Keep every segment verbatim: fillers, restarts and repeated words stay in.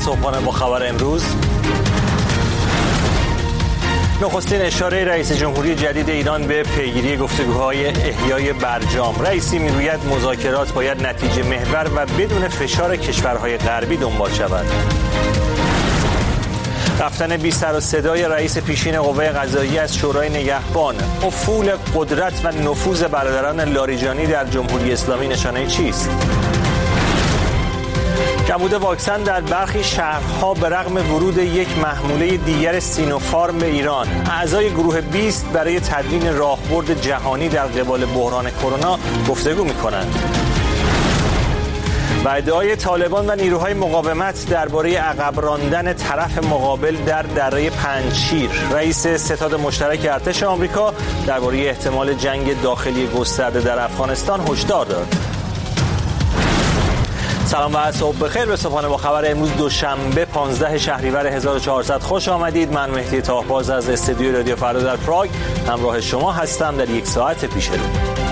صبحانه با خبر امروز. نخستین اشاره رئیس جمهوری جدید ایران به پیگیری گفتگوهای احیای برجام. رئیسی میگوید مذاکرات باید نتیجه محور و بدون فشار کشورهای غربی دنبال شود. رفتن بی سر و صدای رئیس پیشین قوه قضاییه از شورای نگهبان. افول قدرت و نفوذ برادران لاریجانی در جمهوری اسلامی نشانه چیست؟ کمبود واکسن در برخی شهرها به رغم ورود یک محموله دیگر سینوفارم به ایران. اعضای گروه بیست برای تدوین راهبرد جهانی در قبال بحران کرونا گفتگو می‌کنند. و ادعای طالبان و نیروهای مقاومت درباره عقب راندن طرف مقابل در دره پنجشیر. رئیس ستاد مشترک ارتش آمریکا درباره احتمال جنگ داخلی گسترده در افغانستان هشدار داد. سلام و صبح بخیر به صبحانه با خبر امروز دوشنبه پانزده شهریور هزار و چهارصد خوش آمدید. من مهدی طاهباز از استودیوی رادیو فردا در پراگ همراه شما هستم در یک ساعت پیش رو.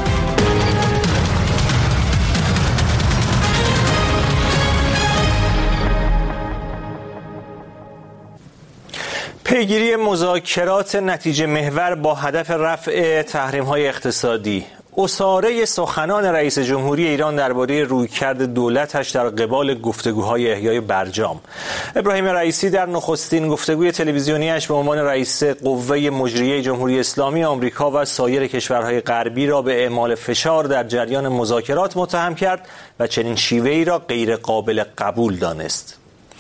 پیگیری مذاکرات نتیجه محور با هدف رفع تحریم‌های اقتصادی. اساره سخنان رئیس جمهوری ایران درباره رویکرد دولتش در قبال گفتگوهای احیای برجام. ابراهیم رئیسی در نخستین گفتگوی تلویزیونیش به عنوان رئیس قوه مجریه جمهوری اسلامی آمریکا و سایر کشورهای غربی را به اعمال فشار در جریان مذاکرات متهم کرد و چنین شیوه‌ای را غیر قابل قبول دانست.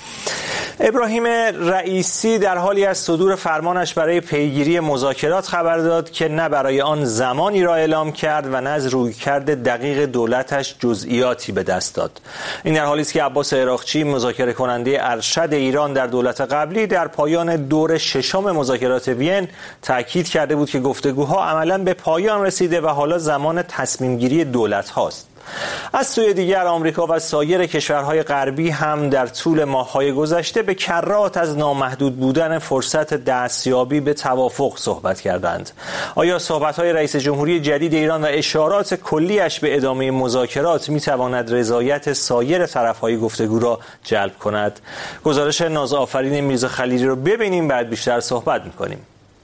ابراهیم رئیسی در حالی از صدور فرمانش برای پیگیری مذاکرات خبر داد که نه برای آن زمانی را اعلام کرد و نه از رویکرد دقیق دولتش جزئیاتی به دست داد. این در حالی است که عباس عراقچی مذاکره کننده ارشد ایران در دولت قبلی در پایان دور ششم مذاکرات وین تاکید کرده بود که گفتگوها عملاً به پایان رسیده و حالا زمان تصمیم گیری دولت هاست. از سوی دیگر آمریکا و سایر کشورهای غربی هم در طول ماه‌های گذشته به کرات از نامحدود بودن فرصت دستیابی به توافق صحبت کردند. آیا صحبت‌های رئیس جمهوری جدید ایران و اشارات کلیش به ادامه مذاکرات می‌تواند رضایت سایر طرف‌های گفتگو را جلب کند؟ گزارش نازآفرین میرزا خلیلی رو ببینیم، بعد بیشتر صحبت می‌کنیم.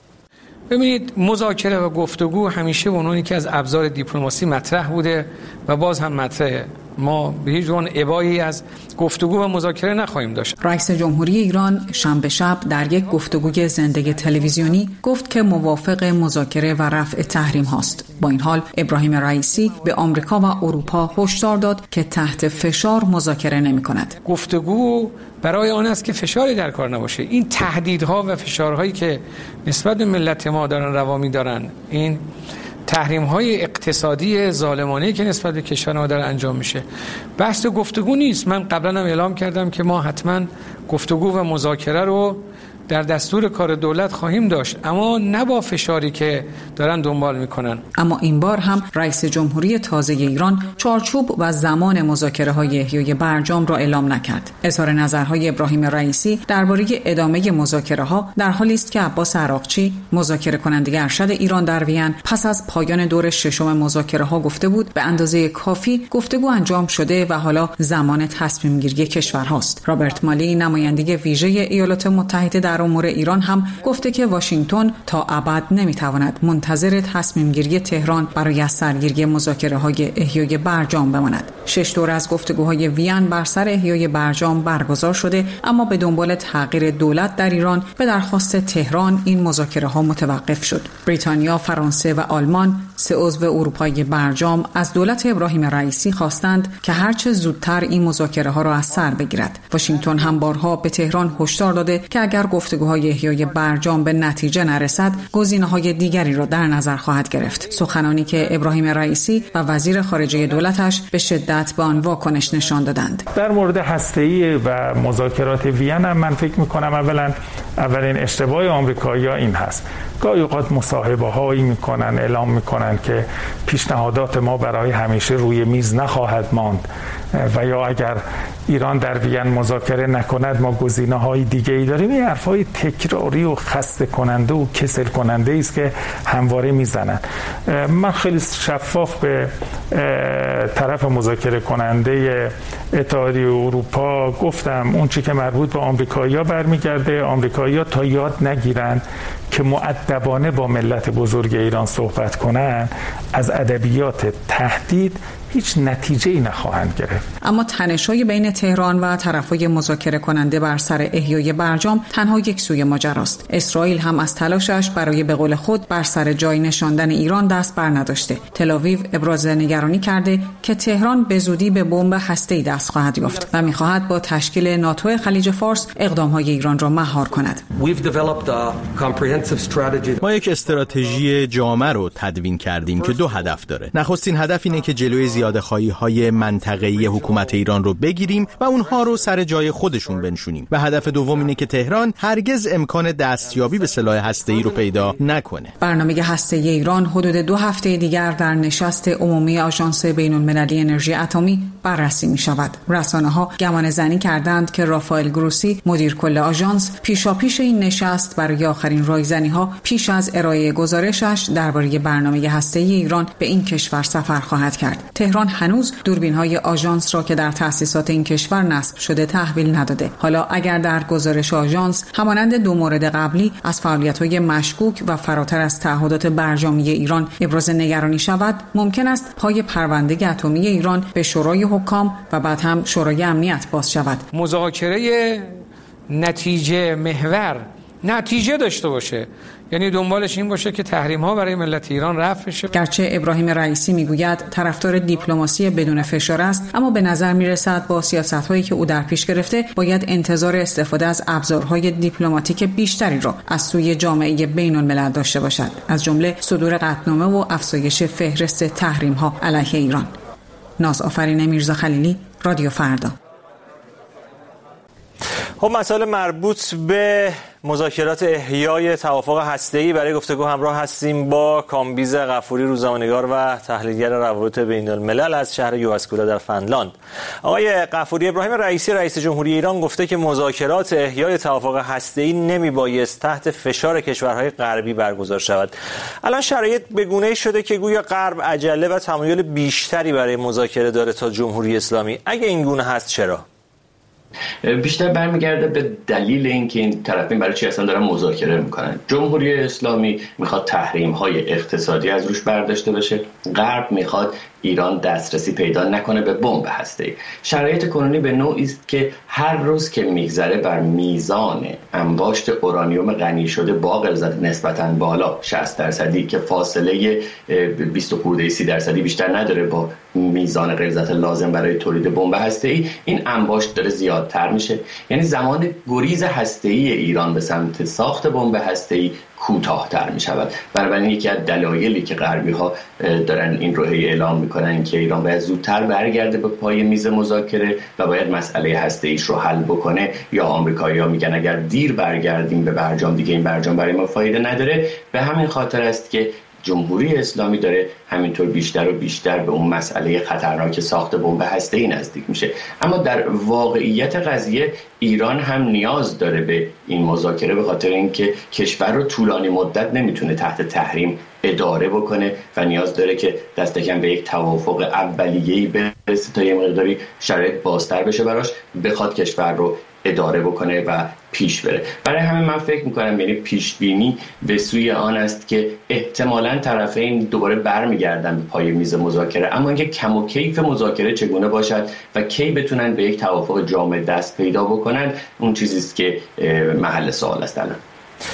ببینید، مذاکره و گفتگو همیشه به عنوان که از ابزار دیپلماسی مطرح بوده و باز هم مطرحه. ما به هیچ عنوان ابایی از گفتگو و مذاکره نخواهیم داشت. رئیس جمهوری ایران شنبه شب در یک گفتگوی زنده تلویزیونی گفت که موافق مذاکره و رفع تحریم هاست. با این حال ابراهیم رئیسی به آمریکا و اروپا هشدار داد که تحت فشار مذاکره نمی کند. گفتگو برای آن است که فشاری در کار نباشه. این تهدیدها و فشارهایی که نسبت به ملت ما دارن روا می‌دارن، این تحریم‌های اقتصادی ظالمانه‌ای که نسبت به کشور ما داره انجام میشه، بحث گفتگو نیست. من قبلا هم اعلام کردم که ما حتما گفتگو و مذاکره رو در دستور کار دولت خواهیم داشت، اما نه با فشاری که دارن دنبال میکنن. اما این بار هم رئیس جمهوری تازه ایران چارچوب و زمان مذاکره های احیای برجام را اعلام نکرد. اظهار نظرهای ابراهیم رئیسی درباره ادامه مذاکره ها در حالی است که عباس عراقچی مذاکره کننده ارشد ایران در وین پس از پایان دور ششم مذاکره ها گفته بود به اندازه کافی گفتگو انجام شده و حالا زمان تصمیم گیری کشورهاست. رابرت مالی نماینده ویژه ایالات متحده در امور ایران هم گفته که واشنگتن تا ابد نمیتواند منتظر تصمیم گیری تهران برای از سرگیری مذاکره های احیای برجام بماند. شش دور از گفتگوهای وین بر سر احیای برجام برگزار شده، اما به دنبال تغییر دولت در ایران به درخواست تهران این مذاکره ها متوقف شد. بریتانیا، فرانسه و آلمان، سه عضو اروپایی برجام، از دولت ابراهیم رئیسی خواستند که هرچه زودتر این مذاکره ها را از سر بگیرد. واشنگتن هم بارها به تهران هشدار داده که اگر گفتگوهای احیای برجام به نتیجه نرسد، گزینه‌های دیگری را در نظر خواهد گرفت. سخنانی که ابراهیم رئیسی و وزیر خارجه دولتش به شدت به آن واکنش نشان دادند. در مورد هسته‌ای و مذاکرات وین هم من فکر می‌کنم اولا اولین اشتباه آمریکایی‌ها این هست. گاهی اوقات مصاحبه‌هایی می‌کنن، اعلام می‌کنن که پیشنهادات ما برای همیشه روی میز نخواهد ماند و یا اگر ایران در وین مذاکره نکند ما گزینه‌های دیگه‌ای داریم. این حرفای تکراری و خسته کننده و کسل کننده است که همواره میزنن. من خیلی شفاف به طرف مذاکره کننده اتحادیه اروپا گفتم اون چی که مربوط به آمریکایی‌ها برمیگرده، آمریکایی‌ها تا یاد نگیرن که مؤدبانه با ملت بزرگ ایران صحبت کنن، از ادبیات تهدید هیچ نتیجه‌ای نخواهند گرفت. اما تنش‌های بین تهران و طرفای مذاکره کننده بر سر احیای برجام تنها یک سوی ماجراست. اسرائیل هم از تلاشش برای به قول خود بر سر جای نشاندن ایران دست بر نداشته. تل‌آویو ابراز نگرانی کرده که تهران به زودی به بمب هسته‌ای دست خواهد یافت و می‌خواهد با تشکیل ناتو خلیج فارس اقدام‌های ایران را مهار کند. ما یک استراتژی جامع رو تدوین کردیم که دو هدف داره. نخستین هدف اینه که جلوی زیادخواهی‌های منطقه‌ای حکومت ایران رو بگیریم و اونها رو سر جای خودشون بنشونیم و هدف دوم اینه که تهران هرگز امکان دستیابی به سلاح هسته‌ای رو پیدا نکنه. برنامه هسته‌ای ایران حدود دو هفته دیگر در نشست عمومی آژانس بین‌المللی انرژی اتمی بررسی می‌شود. رسانه‌ها گمانه‌زنی کردند که رافائل گروسی مدیر کل آژانس پیشاپیش این نشست برای آخرین رایزنی‌ها پیش از ارائه گزارشش درباره برنامه هسته‌ای ایران به این کشور سفر خواهد کرد. تهران هنوز دوربین‌های آژانس را که در تأسیسات این کشور نصب شده تحویل نداده. حالا اگر در گزارش آژانس همانند دو مورد قبلی از فعالیت‌های مشکوک و فراتر از تعهدات برجامی ایران ابراز نگرانی شود، ممکن است پای پرونده اتمی ایران به شورای حکام و بعد هم شورای امنیت باز شود. مذاکره نتیجه محور نتیجه داشته باشه، یعنی دنبالش این باشه که تحریم‌ها برای ملت ایران رفع بشه. گرچه ابراهیم رئیسی میگوید طرفدار دیپلماسی بدون فشار است، اما به نظر میرسد با سیاست‌هایی که او در پیش گرفته باید انتظار استفاده از ابزارهای دیپلماتیک بیشتری را از سوی جامعه بین‌الملل داشته باشد، از جمله صدور قطعنامه و افزایش فهرست تحریم‌ها علیه ایران. ناز آفرین میرزا خلیلی، رادیو فردا. خب مسائل مربوط به مذاکرات احیای توافق هسته‌ای برای گفتگو همراه هستیم با کامبیز غفوری، روزنامه‌نگار و تحلیلگر روابط بین‌الملل از شهر یواسکولا در فنلاند. آقای غفوری، ابراهیم رئیسی رئیس جمهوری ایران گفته که مذاکرات احیای توافق هسته‌ای نمیبایست تحت فشار کشورهای غربی برگزار شود. الان شرایط به گونه‌ای شده که گویا غرب عجله و تمایل بیشتری برای مذاکره داره تا جمهوری اسلامی. اگه این گونه هست چرا؟ بیشتر برمیگرده به دلیل اینکه این طرفین برای چی اصلا دارن مذاکره میکنن. جمهوری اسلامی میخواد تحریم های اقتصادی از روش برداشته بشه، غرب میخواد ایران دسترسی پیدا نکنه به بمب هسته‌ای. شرایط کنونی به نوعی است که هر روز که میگذره بر میزان انباشت اورانیوم غنی شده با غلظت نسبتاً بالا شصت درصدی که فاصله بیست خورده سی درصدی بیشتر نداره با میزان غلظت لازم برای تولید بمب هسته‌ای، این انباشت داره زیادتر میشه. یعنی زمان گریز هسته‌ای ایران به سمت ساخت بمب هسته‌ای کوتاه‌تر می‌شود. بنابراین یکی از دلایلی که غربی‌ها دارن این رو اعلام می‌کنن که ایران باید زودتر برگرده به پای میز مذاکره و باید مسئله هسته‌ایش رو حل بکنه، یا آمریکایی‌ها میگن اگر دیر برگردیم به برجام دیگه این برجام برای ما فایده نداره. به همین خاطر است که جمهوری اسلامی داره همینطور بیشتر و بیشتر به اون مسئله خطرناک ساخت بمب هسته‌ای نزدیک میشه. اما در واقعیت قضیه ایران هم نیاز داره به این مذاکره، به خاطر اینکه کشور رو طولانی مدت نمیتونه تحت تحریم اداره بکنه و نیاز داره که دست کم به یک توافق اولیه‌ای برسه تا یه مقداری شرایط بازتر بشه براش، بخواد کشور رو اداره بکنه و پیش بره. برای همین من فکر میکنم یعنی پیش بینی به سوی آن است که احتمالاً طرفین دوباره برمیگردن به پای میز مذاکره، اما اینکه کم و کیف مذاکره چگونه باشد و کی بتونن به یک توافق جامع دست پیدا بکنن، اون چیزی است که محل سوال است الان.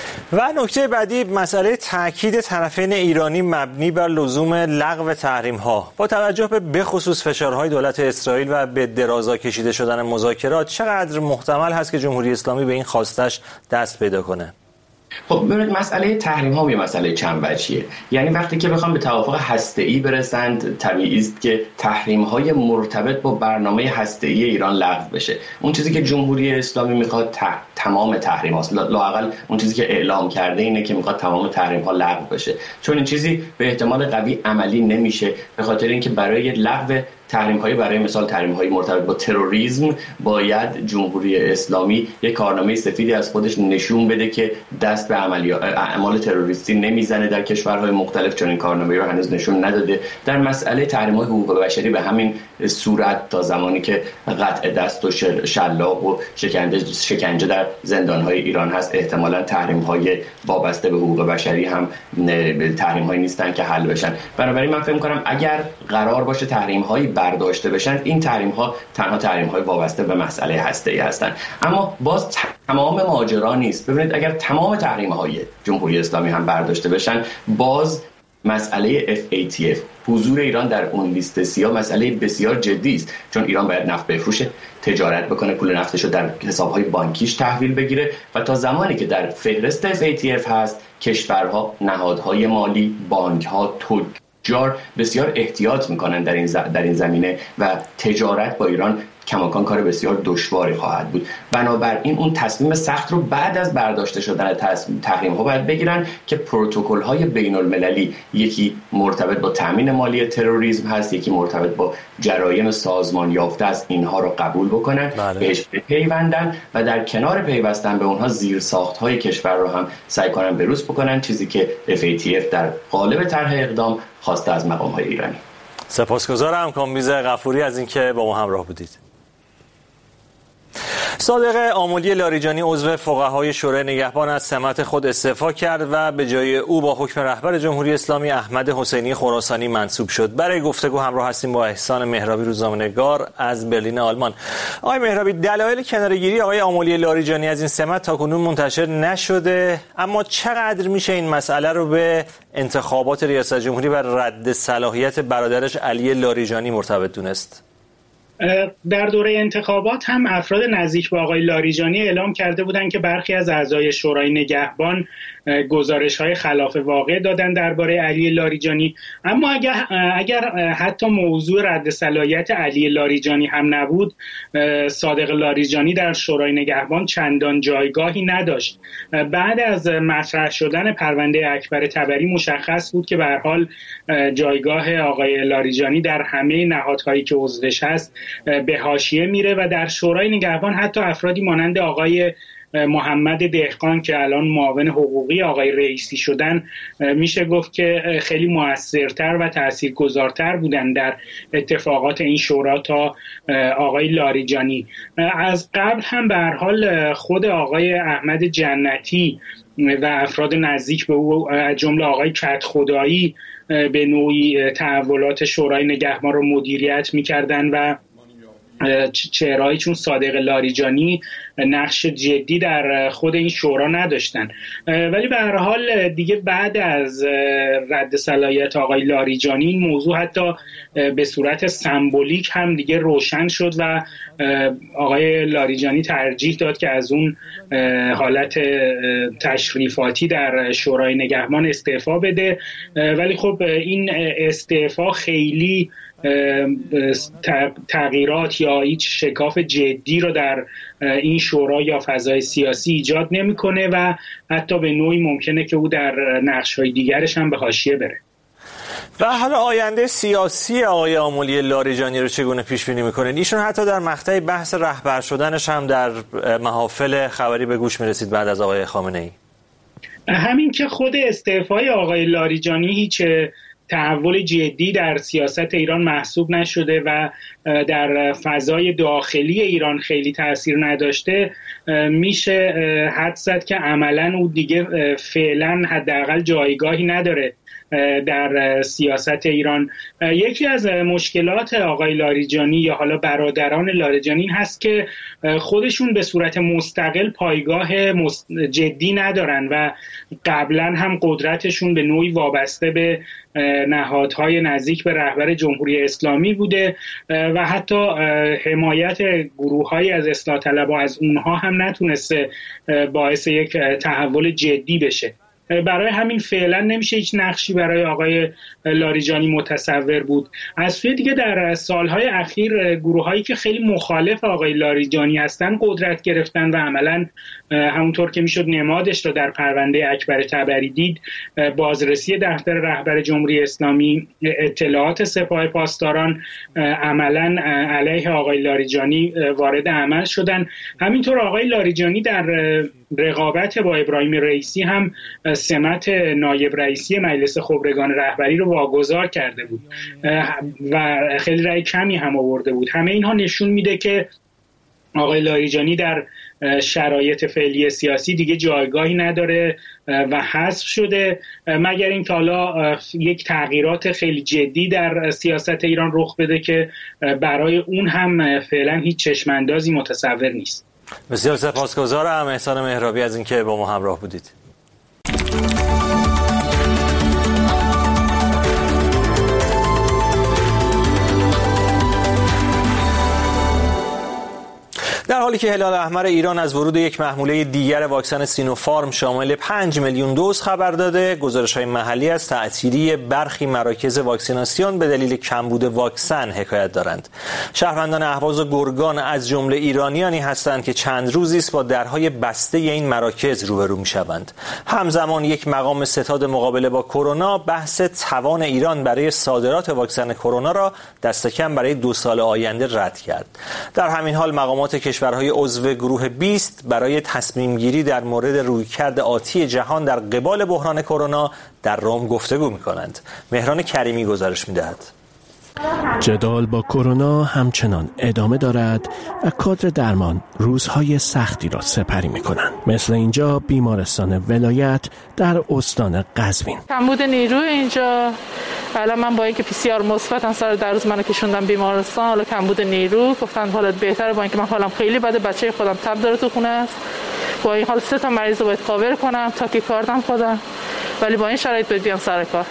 و نکته بعدی مسئله تاکید طرفین ایرانی مبنی بر لزوم لغو تحریم‌ها. با توجه به بخصوص فشارهای دولت اسرائیل و به درازا کشیده شدن مذاکرات، چقدر محتمل هست که جمهوری اسلامی به این خواستش دست پیدا کنه؟ خب ببینید مسئله تحریم ها یه مسئله چند وجهیه. یعنی وقتی که بخوام به توافق هسته‌ای برسند، طبیعی است که تحریم های مرتبط با برنامه هسته‌ای ایران لغو بشه. اون چیزی که جمهوری اسلامی میخواد تح... تمام تحریم هاست. لااقل اون چیزی که اعلام کرده اینه که میخواد تمام تحریم ها لغو بشه، چون این چیزی به احتمال قوی عملی نمیشه، به خاطر اینکه برای لغو تحریم‌های برای مثال تحریم‌های مرتبط با تروریسم باید جمهوری اسلامی یک کارنامه سفیدی از خودش نشون بده که دست به عملیات اعمال تروریستی نمیزنه در کشورهای مختلف، چون این کارنامه رو هنوز نشون نداده. در مسئله تحریم‌های حقوق بشری به همین صورت تا زمانی که قطع دست و شلاق و شکنجه شکنجه در زندان‌های ایران هست، احتمالاً تحریم‌های وابسته به حقوق بشری هم تحریم‌هایی نیستن که حل بشن. بنابراین من فکر می‌کنم اگر قرار باشه تحریم‌هایی برداشته بشن، این تحریم‌ها تنها تحریم‌های وابسته به مسئله هسته‌ای هستن. اما باز تمام ماجرا نیست. ببینید اگر تمام تحریم‌های جمهوری اسلامی هم برداشته بشن، باز مسئله اف ای تی اف، حضور ایران در اون لیست سیاه، مسئله بسیار جدی است، چون ایران باید نفت بفروشه، تجارت بکنه، پول نفتش رو در حساب‌های بانکیش تحویل بگیره و تا زمانی که در فهرست اف ای تی اف هست، کشورها، نهادهای مالی، بانک‌ها، تجار بسیار احتیاط میکنن در این در این زمینه و تجارت با ایران کماکان کار بسیار دشواری خواهد بود. بنابراین اون تصمیم سخت رو بعد از برداشته شدن تحریم ها باید بگیرن که پروتکل های بین المللی، یکی مرتبط با تامین مالی تروریسم هست، یکی مرتبط با جرایم سازمان یافته است، اینها رو قبول بکنن، بله. بهش بپیوندن و در کنار پیوستن به اونها زیرساخت های کشور رو هم سعی کنن بروز بکنن، چیزی که اف ای تی اف در قالب طرح اقدام خواسته از مقام های ایرانی. سپاسگزارم کامبیز غفوری از اینکه با ما همراه بودید. صادق آملی لاریجانی عضو فقهای شورای نگهبان از سمت خود استعفا کرد و به جای او با حکم رهبر جمهوری اسلامی احمد حسینی خراسانی منصوب شد. برای گفتگو همراه هستیم با احسان مهرابی، روزنامه‌نگار از برلین آلمان. آقای مهرابی، دلایل کناره‌گیری آقای آملی لاریجانی از این سمت تاکنون منتشر نشده، اما چقدر میشه این مسئله رو به انتخابات ریاست جمهوری و رد صلاحیت برادرش علی لاریجانی مرتبط دونست؟ در دوره انتخابات هم افراد نزدیک به آقای لاریجانی اعلام کرده بودند که برخی از اعضای شورای نگهبان گزارش‌های خلاف واقع دادن درباره علی لاریجانی. اما اگر اگر حتی موضوع رد صلاحیت علی لاریجانی هم نبود، صادق لاریجانی در شورای نگهبان چندان جایگاهی نداشت. بعد از مطرح شدن پرونده اکبر طبری مشخص بود که به هر حال جایگاه آقای لاریجانی در همه نهادهایی که عضوش هست به حاشیه میره و در شورای نگهبان حتی افرادی مانند آقای محمد دهقان که الان معاون حقوقی آقای رئیسی شدن، میشه گفت که خیلی موثرتر و تاثیرگذارتر بودن در اتفاقات این شورا تا آقای لاریجانی. از قبل هم به هر حال خود آقای احمد جنتی و افراد نزدیک به او از جمله آقای کدخدایی به نوعی تحولات شورای نگهبان رو مدیریت می‌کردن و چهرهایی چون صادق لاریجانی نقش جدی در خود این شورا نداشتن. ولی به هر حال دیگه بعد از رد صلاحیت آقای لاریجانی این موضوع حتی به صورت سمبولیک هم دیگه روشن شد و آقای لاریجانی ترجیح داد که از اون حالت تشریفاتی در شورای نگهبان استعفا بده. ولی خب این استعفا خیلی تغییرات یا هیچ شکاف جدی رو در این شورا یا فضای سیاسی ایجاد نمی‌کنه و حتی به نوعی ممکنه که او در نقش‌های دیگرش هم به حاشیه بره. و حالا آینده سیاسی آقای آملی لاریجانی رو چگونه پیش بینی می‌کنین؟ ایشون حتی در مقطع بحث رهبر شدنش هم در محافل خبری به گوش می‌رسید بعد از آقای خامنه‌ای. همین که خود استعفای آقای لاریجانی هیچ تحول جدی در سیاست ایران محسوب نشده و در فضای داخلی ایران خیلی تأثیر نداشته، میشه حدس زد که عملاً او دیگه فعلاً حداقل جایگاهی نداره در سیاست ایران. یکی از مشکلات آقای لاریجانی یا حالا برادران لاریجانی این هست که خودشون به صورت مستقل پایگاه جدی ندارن و قبلا هم قدرتشون به نوعی وابسته به نهادهای نزدیک به رهبر جمهوری اسلامی بوده و حتی حمایت گروه‌های از اصلاح طلبها از اونها هم نتونسته باعث یک تحول جدی بشه. برای همین فعلا نمیشه هیچ نقشی برای آقای لاریجانی متصور بود. از سوی دیگه در سالهای اخیر گروهایی که خیلی مخالف آقای لاریجانی هستن قدرت گرفتن و عملاً همونطور که میشد نمادش رو در پرونده اکبر طبری دید، بازرسی دفتر رهبر جمهوری اسلامی، اطلاعات سپاه پاسداران عملاً علیه آقای لاریجانی وارد عمل شدن. همینطور آقای لاریجانی در رقابت با ابراهیم رئیسی هم سمت نایب رئیسی مجلس خبرگان رهبری رو واگذار کرده بود و خیلی رأی کمی هم آورده بود. همه اینها نشون میده که آقای لاریجانی در شرایط فعلی سیاسی دیگه جایگاهی نداره و حذف شده، مگر اینکه حالا یک تغییرات خیلی جدی در سیاست ایران رخ بده که برای اون هم فعلا هیچ چشماندازی متصور نیست. بسیار سپاسگزارم احسان مهرابی از اینکه با ما همراه بودید. در حالی که هلال احمر ایران از ورود یک محموله دیگر واکسن سینوفارم شامل پنج میلیون دوز خبر داده، گزارش‌های محلی از تعطیلی برخی مراکز واکسیناسیون به دلیل کمبود واکسن حکایت دارند. شهروندان اهواز و گرگان از جمله ایرانیانی هستند که چند روزی است با درهای بسته این مراکز روبرو می‌شوند. همزمان یک مقام ستاد مقابله با کرونا بحث توان ایران برای صادرات واکسن کرونا را دست کم برای دو سال آینده رد کرد. در همین حال مقامات کشورهای عضو گروه بیست برای تصمیم گیری در مورد رویکرد آتی جهان در قبال بحران کرونا در روم گفتگو می‌کنند. مهران کریمی گزارش می‌دهد. جدال با کرونا همچنان ادامه دارد و کادر درمان روزهای سختی را سپری می‌کنند. مثل اینجا بیمارستان ولایت در استان قزوین. کمبود نیرو اینجا، الان من با اینکه پی سی آر مثبتم سر در روز منو کشوندم بیمارستان، حالا کمبود نیرو، گفتن حالت بهتره، با اینکه من حالم خیلی بده، بچه خودم تب داره تو خونه است، با این حال سه تا مریض رو باید کاور کنم، تاکیکاردم خودم، ولی با این شرایط باید بیام سر کار.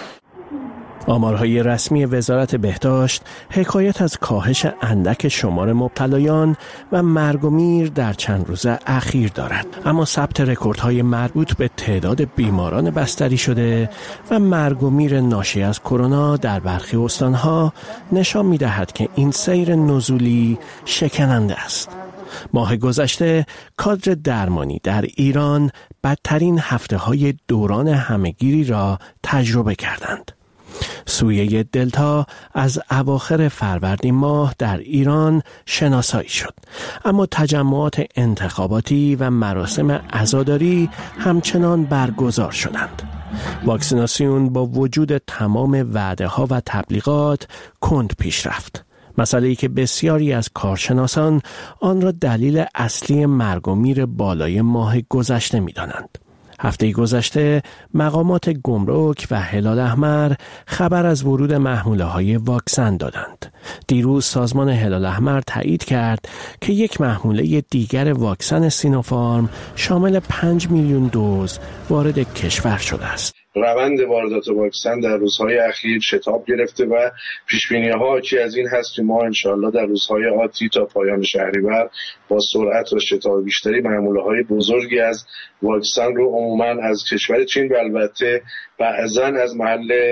آمارهای رسمی وزارت بهداشت حکایت از کاهش اندک شمار مبتلایان و مرگ و میر در چند روز اخیر دارد، اما ثبت رکوردهای مربوط به تعداد بیماران بستری شده و مرگ و میر ناشی از کرونا در برخی استانها نشان می‌دهد که این سیر نزولی شکننده است. ماه گذشته کادر درمانی در ایران بدترین هفته‌های دوران همه‌گیری را تجربه کردند. سویه دلتا از اواخر فروردین ماه در ایران شناسایی شد، اما تجمعات انتخاباتی و مراسم عزاداری همچنان برگزار شدند. واکسیناسیون با وجود تمام وعده ها و تبلیغات کند پیش رفت، مسئله‌ای که بسیاری از کارشناسان آن را دلیل اصلی مرگ و میر بالای ماه گذشته می‌دانند. هفته گذشته مقامات گمرک و هلال احمر خبر از ورود محموله‌های واکسن دادند. دیروز سازمان هلال احمر تایید کرد که یک محموله دیگر واکسن سینوفارم شامل پنج میلیون دوز وارد کشور شده است. روند واردات واکسن در روزهای اخیر شتاب گرفته و پیش‌بینی‌ها حاکی از این هست که ما انشاءالله در روزهای آتی تا پایان شهریور با سرعت و شتاب بیشتری محموله‌های بزرگی از واکسن رو عموماً از کشور چین و البته بعضاً از محل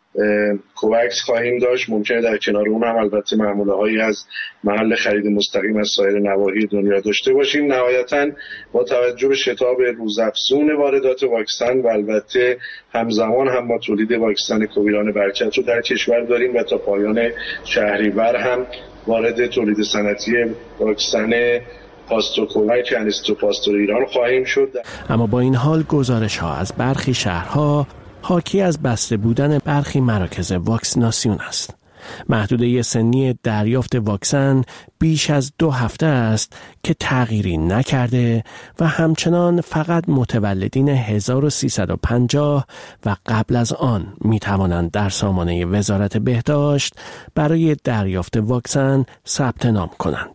کووکس خواهیم داشت. ممکنه در کنار اون هم البته محموله‌هایی از محل خرید مستقیم از سایر نواحی دنیا داشته باشیم. نهایتاً با توجه به شتاب روزافزون واردات واکسن و البته همزمان هم ما تولید واکسن کوویران برکت رو در کشور داریم و تا پایان شهریور هم وارد تولید صنعتی واکسن پاستوکووک انستو پاستور ایران خواهیم شد. اما با این حال گزارش‌ها از برخی شهرها حاکی از بسته بودن برخی مراکز واکسیناسیون است. محدوده سنی دریافت واکسن بیش از دو هفته است که تغییری نکرده و همچنان فقط متولدین هزار و سیصد و پنجاه و قبل از آن می توانند در سامانه وزارت بهداشت برای دریافت واکسن ثبت نام کنند.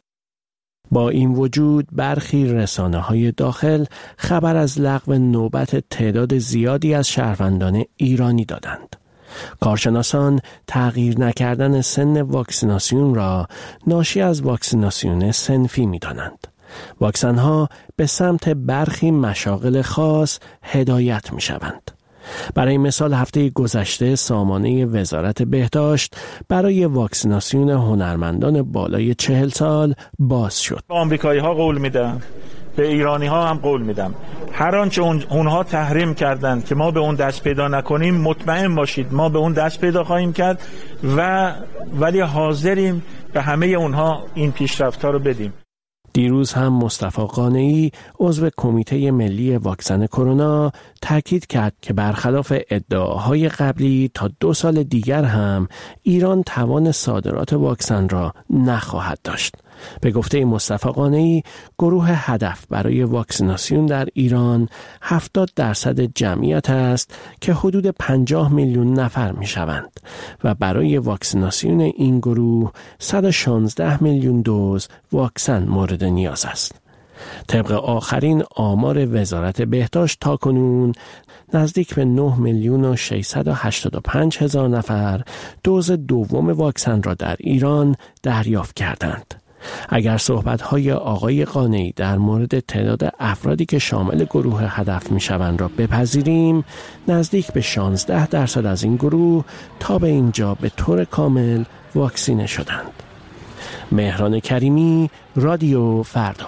با این وجود برخی رسانه‌های داخل خبر از لغو نوبت تعداد زیادی از شهروندان ایرانی دادند. کارشناسان تغییر نکردن سن واکسیناسیون را ناشی از واکسیناسیون صنفی می‌دانند. واکسن‌ها به سمت برخی مشاغل خاص هدایت می‌شوند. برای مثال هفته گذشته سامانه وزارت بهداشت برای واکسیناسیون هنرمندان بالای چهل سال باز شد. آمریکایی ها قول میدن، به ایرانی ها هم قول میدم هر آنچه اون اونها تحریم کردند که ما به اون دست پیدا نکنیم، مطمئن باشید ما به اون دست پیدا خواهیم کرد و ولی حاضریم به همه اونها این پیشرفت‌ها رو بدیم. دیروز هم مصطفی قانعی عضو کمیته ملی واکسن کرونا تاکید کرد که برخلاف ادعاهای قبلی تا دو سال دیگر هم ایران توان صادرات واکسن را نخواهد داشت. به گفته مصطفی قانعی گروه هدف برای واکسیناسیون در ایران هفتاد درصد جمعیت است که حدود پنجاه میلیون نفر می شوند و برای واکسیناسیون این گروه صد و شانزده میلیون دوز واکسن مورد نیاز است. طبق آخرین آمار وزارت بهداشت تاکنون نزدیک به نه میلیون و ششصد و هشتاد و پنج هزار نفر دوز دوم واکسن را در ایران دریافت کردند. اگر صحبت‌های آقای قانعی در مورد تعداد افرادی که شامل گروه هدف می‌شوند را بپذیریم، نزدیک به شانزده درصد از این گروه تا به اینجا به طور کامل واکسینه شدند. مهران کریمی، رادیو فردا.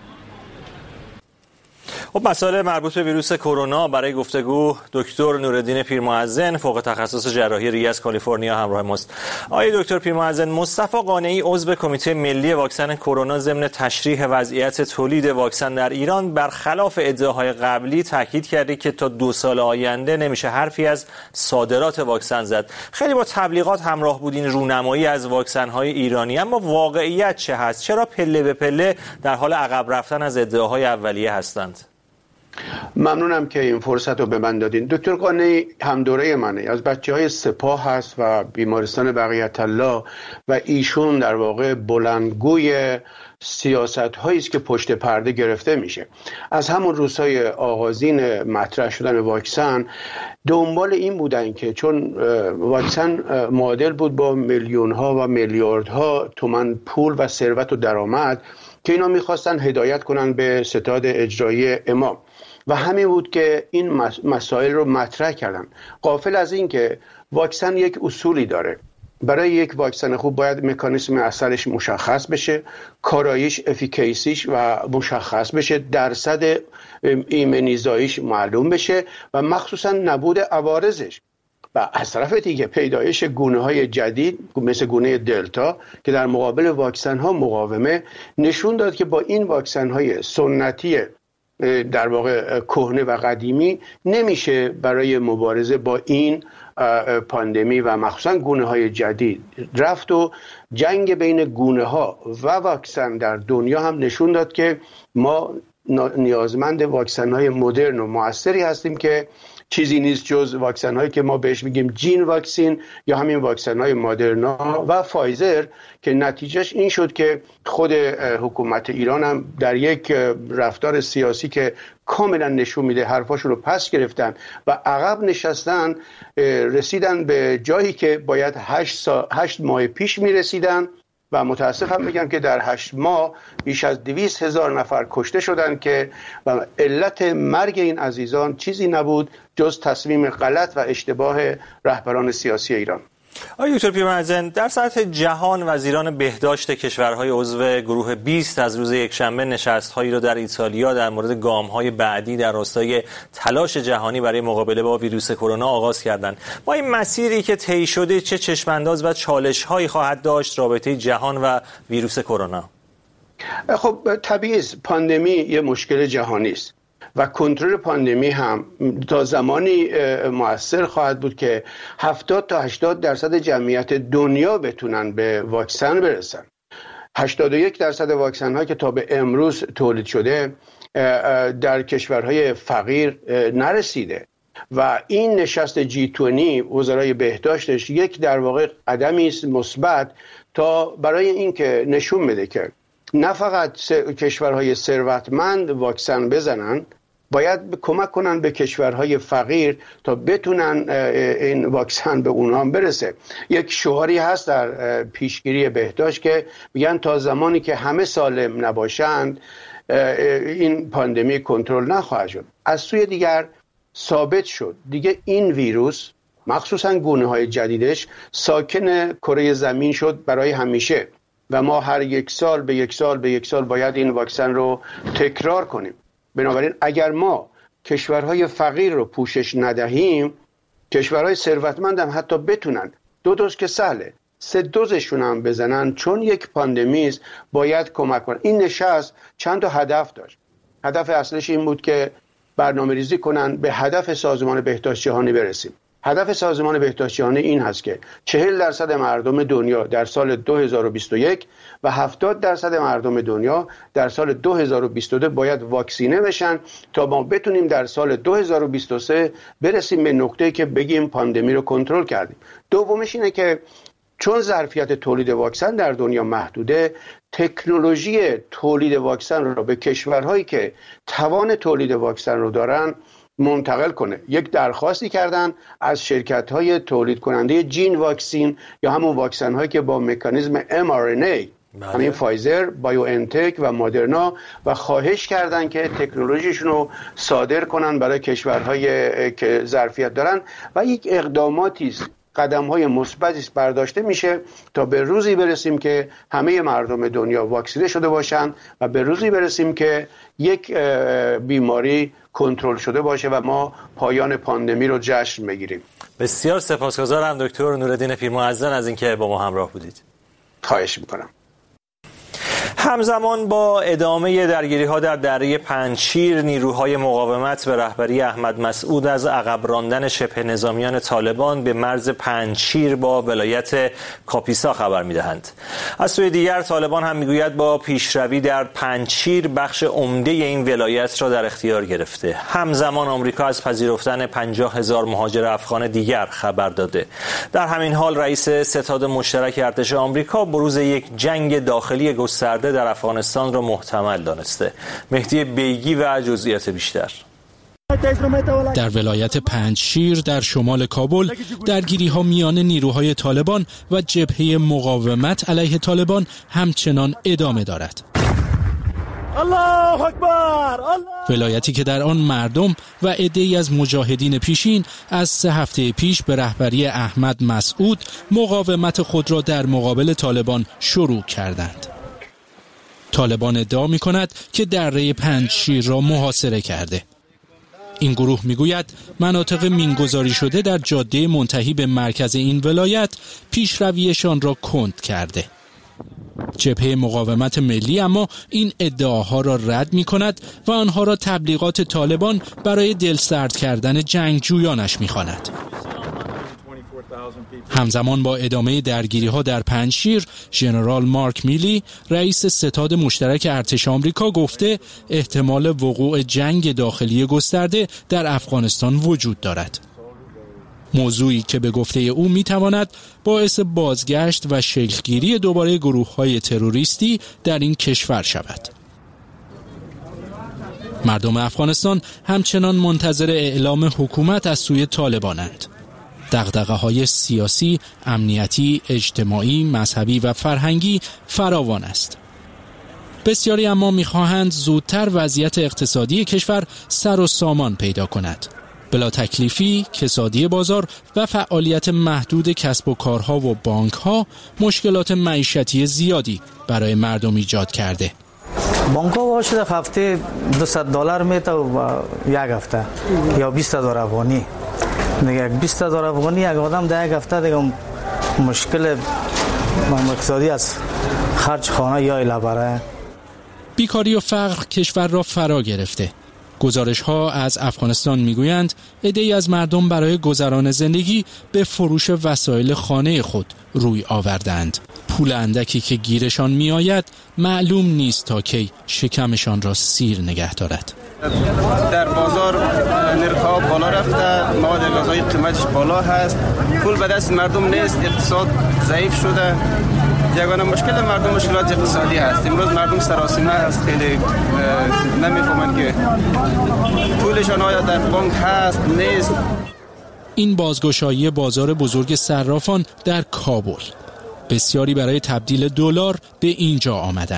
خب مسائل مربوط به ویروس کرونا برای گفتگو دکتر نورالدین پیرمحزن فوق تخصص جراحی ریه از کالیفرنیا همراه ماست. آقای دکتر پیرمحزن، مصطفی قانعی عضو کمیته ملی واکسن کرونا ضمن تشریح وضعیت تولید واکسن در ایران برخلاف ادعاهای قبلی تاکید کرده که تا دو سال آینده نمیشه حرفی از صادرات واکسن زد. خیلی با تبلیغات همراه بودین رونمایی از واکسن‌های ایرانی، اما واقعیت چه هست؟ چرا پله به پله در حال عقب رفتن از ادعاهای اولیه هستند؟ ممنونم که این فرصت رو به من دادین. دکتر قانعی هم دوره منه، از بچه های سپاه هست و بیمارستان بقیت الله و ایشون در واقع بلندگوی سیاست هایی است که پشت پرده گرفته میشه. از همون روزهای آغازین مطرح شدن واکسن دنبال این بودن که چون واکسن معادل بود با میلیون ها و میلیاردها تومان پول و ثروت و درآمد که اینا میخواستن هدایت کنن به ستاد اجرایی امام و همین بود که این مسائل رو مطرح کردن، غافل از این که واکسن یک اصولی داره. برای یک واکسن خوب باید مکانیسم اثرش مشخص بشه، کاراییش افیکیسیش و مشخص بشه، درصد ایمنیزاییش معلوم بشه و مخصوصا نبود عوارضش. و از طرف دیگه پیدایش گونه های جدید مثل گونه دلتا که در مقابل واکسن ها مقاومه نشون داد که با این واکسن های سنتی در واقع کهنه و قدیمی نمیشه برای مبارزه با این پاندمی و مخصوصا گونه های جدید رفت و جنگ بین گونه ها و واکسن در دنیا هم نشون داد که ما نیازمند واکسن های مدرن و موثری هستیم که چیزی نیست جز واکسن هایی که ما بهش میگیم جین واکسین یا همین واکسن های مادرنا و فایزر که نتیجهش این شد که خود حکومت ایران هم در یک رفتار سیاسی که کاملا نشون میده حرفاشون رو پس گرفتن و عقب نشستن، رسیدن به جایی که باید هشت, سا... هشت ماه پیش میرسیدن و متاسفم بگم که در هشت ماه بیش از دویست هزار نفر کشته شدند که و علت مرگ این عزیزان چیزی نبود جز تصمیم غلط و اشتباه رهبران سیاسی ایران. آقای دکتر پیرمحزن، در سطح جهان وزیران بهداشت کشورهای عضو گروه بیست از روز یکشنبه نشست‌هایی را در ایتالیا در مورد گام‌های بعدی در راستای تلاش جهانی برای مقابله با ویروس کرونا آغاز کردند. با این مسیری که طی شده چه چشم‌انداز و چالش‌هایی خواهد داشت رابطه جهان و ویروس کرونا؟ خب طبیعی پاندمی یه مشکل جهانی است و کنترل پاندمی هم تا زمانی مؤثر خواهد بود که هفتاد تا هشتاد درصد جمعیت دنیا بتونن به واکسن برسن. هشتاد و یک درصد واکسن ها که تا به امروز تولید شده در کشورهای فقیر نرسیده و این نشست جی بیست وزرای بهداشتش یک در واقع قدمی است مثبت تا برای اینکه نشون بده که نه فقط کشورهای ثروتمند واکسن بزنن، باید کمک کنن به کشورهای فقیر تا بتونن این واکسن به اونها برسه. یک شعاری هست در پیشگیری بهداشت که میگن تا زمانی که همه سالم نباشند این پاندمی کنترل نخواهد شد. از سوی دیگر ثابت شد دیگه این ویروس مخصوصا گونه های جدیدش ساکن کره زمین شد برای همیشه و ما هر یک سال به یک سال به یک سال باید این واکسن رو تکرار کنیم. بنابراین اگر ما کشورهای فقیر رو پوشش ندهیم، کشورهای ثروتمند هم حتی بتونن دو دوز که سهله سه دوزشون هم بزنن، چون یک پاندمی است باید کمک کنن. این نشست چند تا هدف داشت. هدف اصلش این بود که برنامه ریزی کنن به هدف سازمان بهداشت جهانی برسیم. هدف سازمان بهداشت جهانی این هست که چهل درصد مردم دنیا در سال دو هزار و بیست و یک و هفتاد درصد مردم دنیا در سال دو هزار و بیست و دو باید واکسینه بشن تا ما بتونیم در سال دو هزار و بیست و سه برسیم به نقطه‌ای که بگیم پاندمی رو کنترل کردیم. دومش اینه که چون ظرفیت تولید واکسن در دنیا محدوده، تکنولوژی تولید واکسن رو به کشورهایی که توان تولید واکسن رو دارن منتقل کنه. یک درخواستی کردن از شرکت‌های تولید کننده جین واکسین یا همون واکسن هایی که با مکانیزم ام آر ان ای، همین فایزر، بایو انتک و مدرنا، و خواهش کردن که تکنولوژیشون رو صادر کنن برای کشورهایی که ظرفیت دارن و یک اقداماتی است، قدم‌های مثبتی برداشته میشه تا به روزی برسیم که همه مردم دنیا واکسینه شده باشن و به روزی برسیم که یک بیماری کنترل شده باشه و ما پایان پاندمی رو جشن بگیریم. بسیار سپاسگزارم دکتر نورالدین پیرمحسن از اینکه با ما همراه بودید. خواهش میکنم. همزمان با ادامه درگیری‌ها در دره پنجشیر، نیروهای مقاومت به رهبری احمد مسعود از عقب راندن شبه نظامیان طالبان به مرز پنجشیر با ولایت کاپیسا خبر می‌دهند. از سوی دیگر طالبان هم می‌گوید با پیشروی در پنجشیر بخش عمده این ولایت را در اختیار گرفته. همزمان آمریکا از پذیرفتن پنجاه هزار مهاجر افغان دیگر خبر داده. در همین حال رئیس ستاد مشترک ارتش آمریکا بروز یک جنگ داخلی گسترده در افغانستان را محتمل دانسته. مهدی بیگی و جزئیات بیشتر. در ولایت پنجشیر در شمال کابل درگیری‌ها میان نیروهای طالبان و جبهه مقاومت علیه طالبان همچنان ادامه دارد. الله اکبر. ولایتی که در آن مردم و عده‌ای از مجاهدین پیشین از سه هفته پیش به رهبری احمد مسعود مقاومت خود را در مقابل طالبان شروع کردند. طالبان ادعا می کند که دره پنجشیر را محاصره کرده. این گروه می گوید مناطق مینگذاری شده در جاده منتهی به مرکز این ولایت پیشرویشان را کند کرده. جبهه مقاومت ملی اما این ادعاها را رد می کند و آنها را تبلیغات طالبان برای دلسرد کردن جنگجویانش می خواند. همزمان با ادامه درگیری‌ها در پنجشیر، ژنرال مارک میلی، رئیس ستاد مشترک ارتش آمریکا گفته احتمال وقوع جنگ داخلی گسترده در افغانستان وجود دارد. موضوعی که به گفته او میتواند باعث بازگشت و شکلگیری دوباره گروه‌های تروریستی در این کشور شود. مردم افغانستان همچنان منتظر اعلام حکومت از سوی طالبانند. دغدغه‌های سیاسی، امنیتی، اجتماعی، مذهبی و فرهنگی فراوان است. بسیاری اما می‌خواهند زودتر وضعیت اقتصادی کشور سر و سامان پیدا کند. بلا تکلیفی، کسادی بازار و فعالیت محدود کسب و کارها و بانک‌ها مشکلات معیشتی زیادی برای مردم ایجاد کرده. بانک‌ها واسه هفته دویست دلار میته و یک هفته یا بیست هزار افغانی. دیگه بیست هزار افغانی یک آدم در یک هفته دیگه مشکل اقتصادی از خرج خانه یا لبره. بیکاری و فقر کشور را فرا گرفته. گزارش‌ها از افغانستان می‌گویند عده‌ای از مردم برای گذران زندگی به فروش وسایل خانه خود روی آوردند. پول اندکی که گیرشان می‌آید معلوم نیست تا کی شکمشان را سیر نگه دارد. در بازار نرخ‌ها بالا رفته، مواد غذایی قیمتش بالا هست، پول به دست مردم نیست، اقتصاد ضعیف شده. یگانه مشکل مردم مشکلات اقتصادی هست. امروز مردم سراسیمه هست، خیلی نمیفهمند که پولشان آیا در بانک هست نیست. این بازگشایی بازار بزرگ صرافان در کابل. بسیاری برای تبدیل دلار به اینجا آمدند.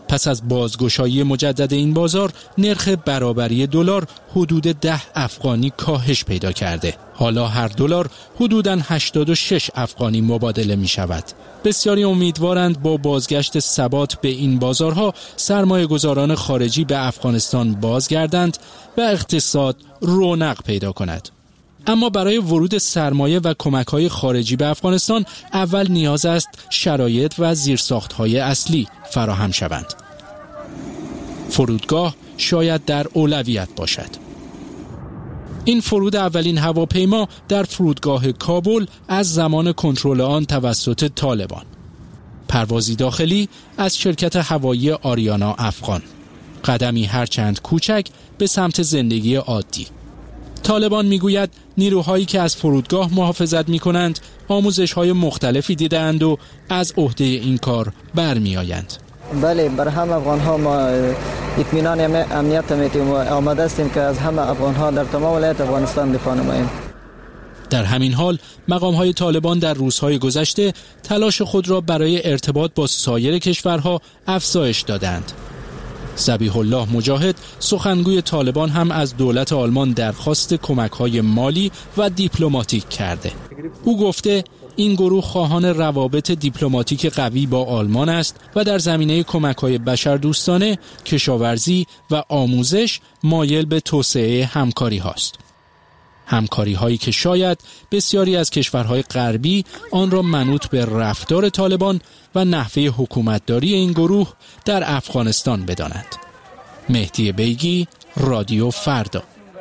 پس از بازگشایی مجدد این بازار، نرخ برابری دلار حدود ده افغانی کاهش پیدا کرده. حالا هر دلار حدوداً هشتاد و شش افغانی مبادله می شود. بسیاری امیدوارند با بازگشت ثبات به این بازارها سرمایه گذاران خارجی به افغانستان بازگردند و اقتصاد رونق پیدا کند. اما برای ورود سرمایه و کمک‌های خارجی به افغانستان اول نیاز است شرایط و زیرساخت‌های اصلی فراهم شوند. فرودگاه شاید در اولویت باشد. این فرود اولین هواپیما در فرودگاه کابل از زمان کنترل آن توسط طالبان. پروازی داخلی از شرکت هوایی آریانا افغان. قدمی هرچند کوچک به سمت زندگی عادی. طالبان میگوید نیروهایی که از فرودگاه محافظت میکنند آموزش‌های مختلفی دیدند و از عهده این کار برمیآیند. بله، بر هم افغان‌ها ما اطمینان امنیت میتیم و آماده هستیم که از همه افغان‌ها در تمام ولایت افغانستان دفاع نماییم. در همین حال مقام‌های طالبان در روزهای گذشته تلاش خود را برای ارتباط با سایر کشورها افزایش دادند. ذبیح الله مجاهد سخنگوی طالبان هم از دولت آلمان درخواست کمک‌های مالی و دیپلماتیک کرده. او گفته این گروه خواهان روابط دیپلماتیک قوی با آلمان است و در زمینه کمک‌های بشردوستانه، کشاورزی و آموزش مایل به توسعه همکاری هاست. همکاری هایی که شاید بسیاری از کشورهای غربی آن را منوط به رفتار طالبان و نحوه حکومتداری این گروه در افغانستان بدانند. مهدی بیگی، رادیو فردا.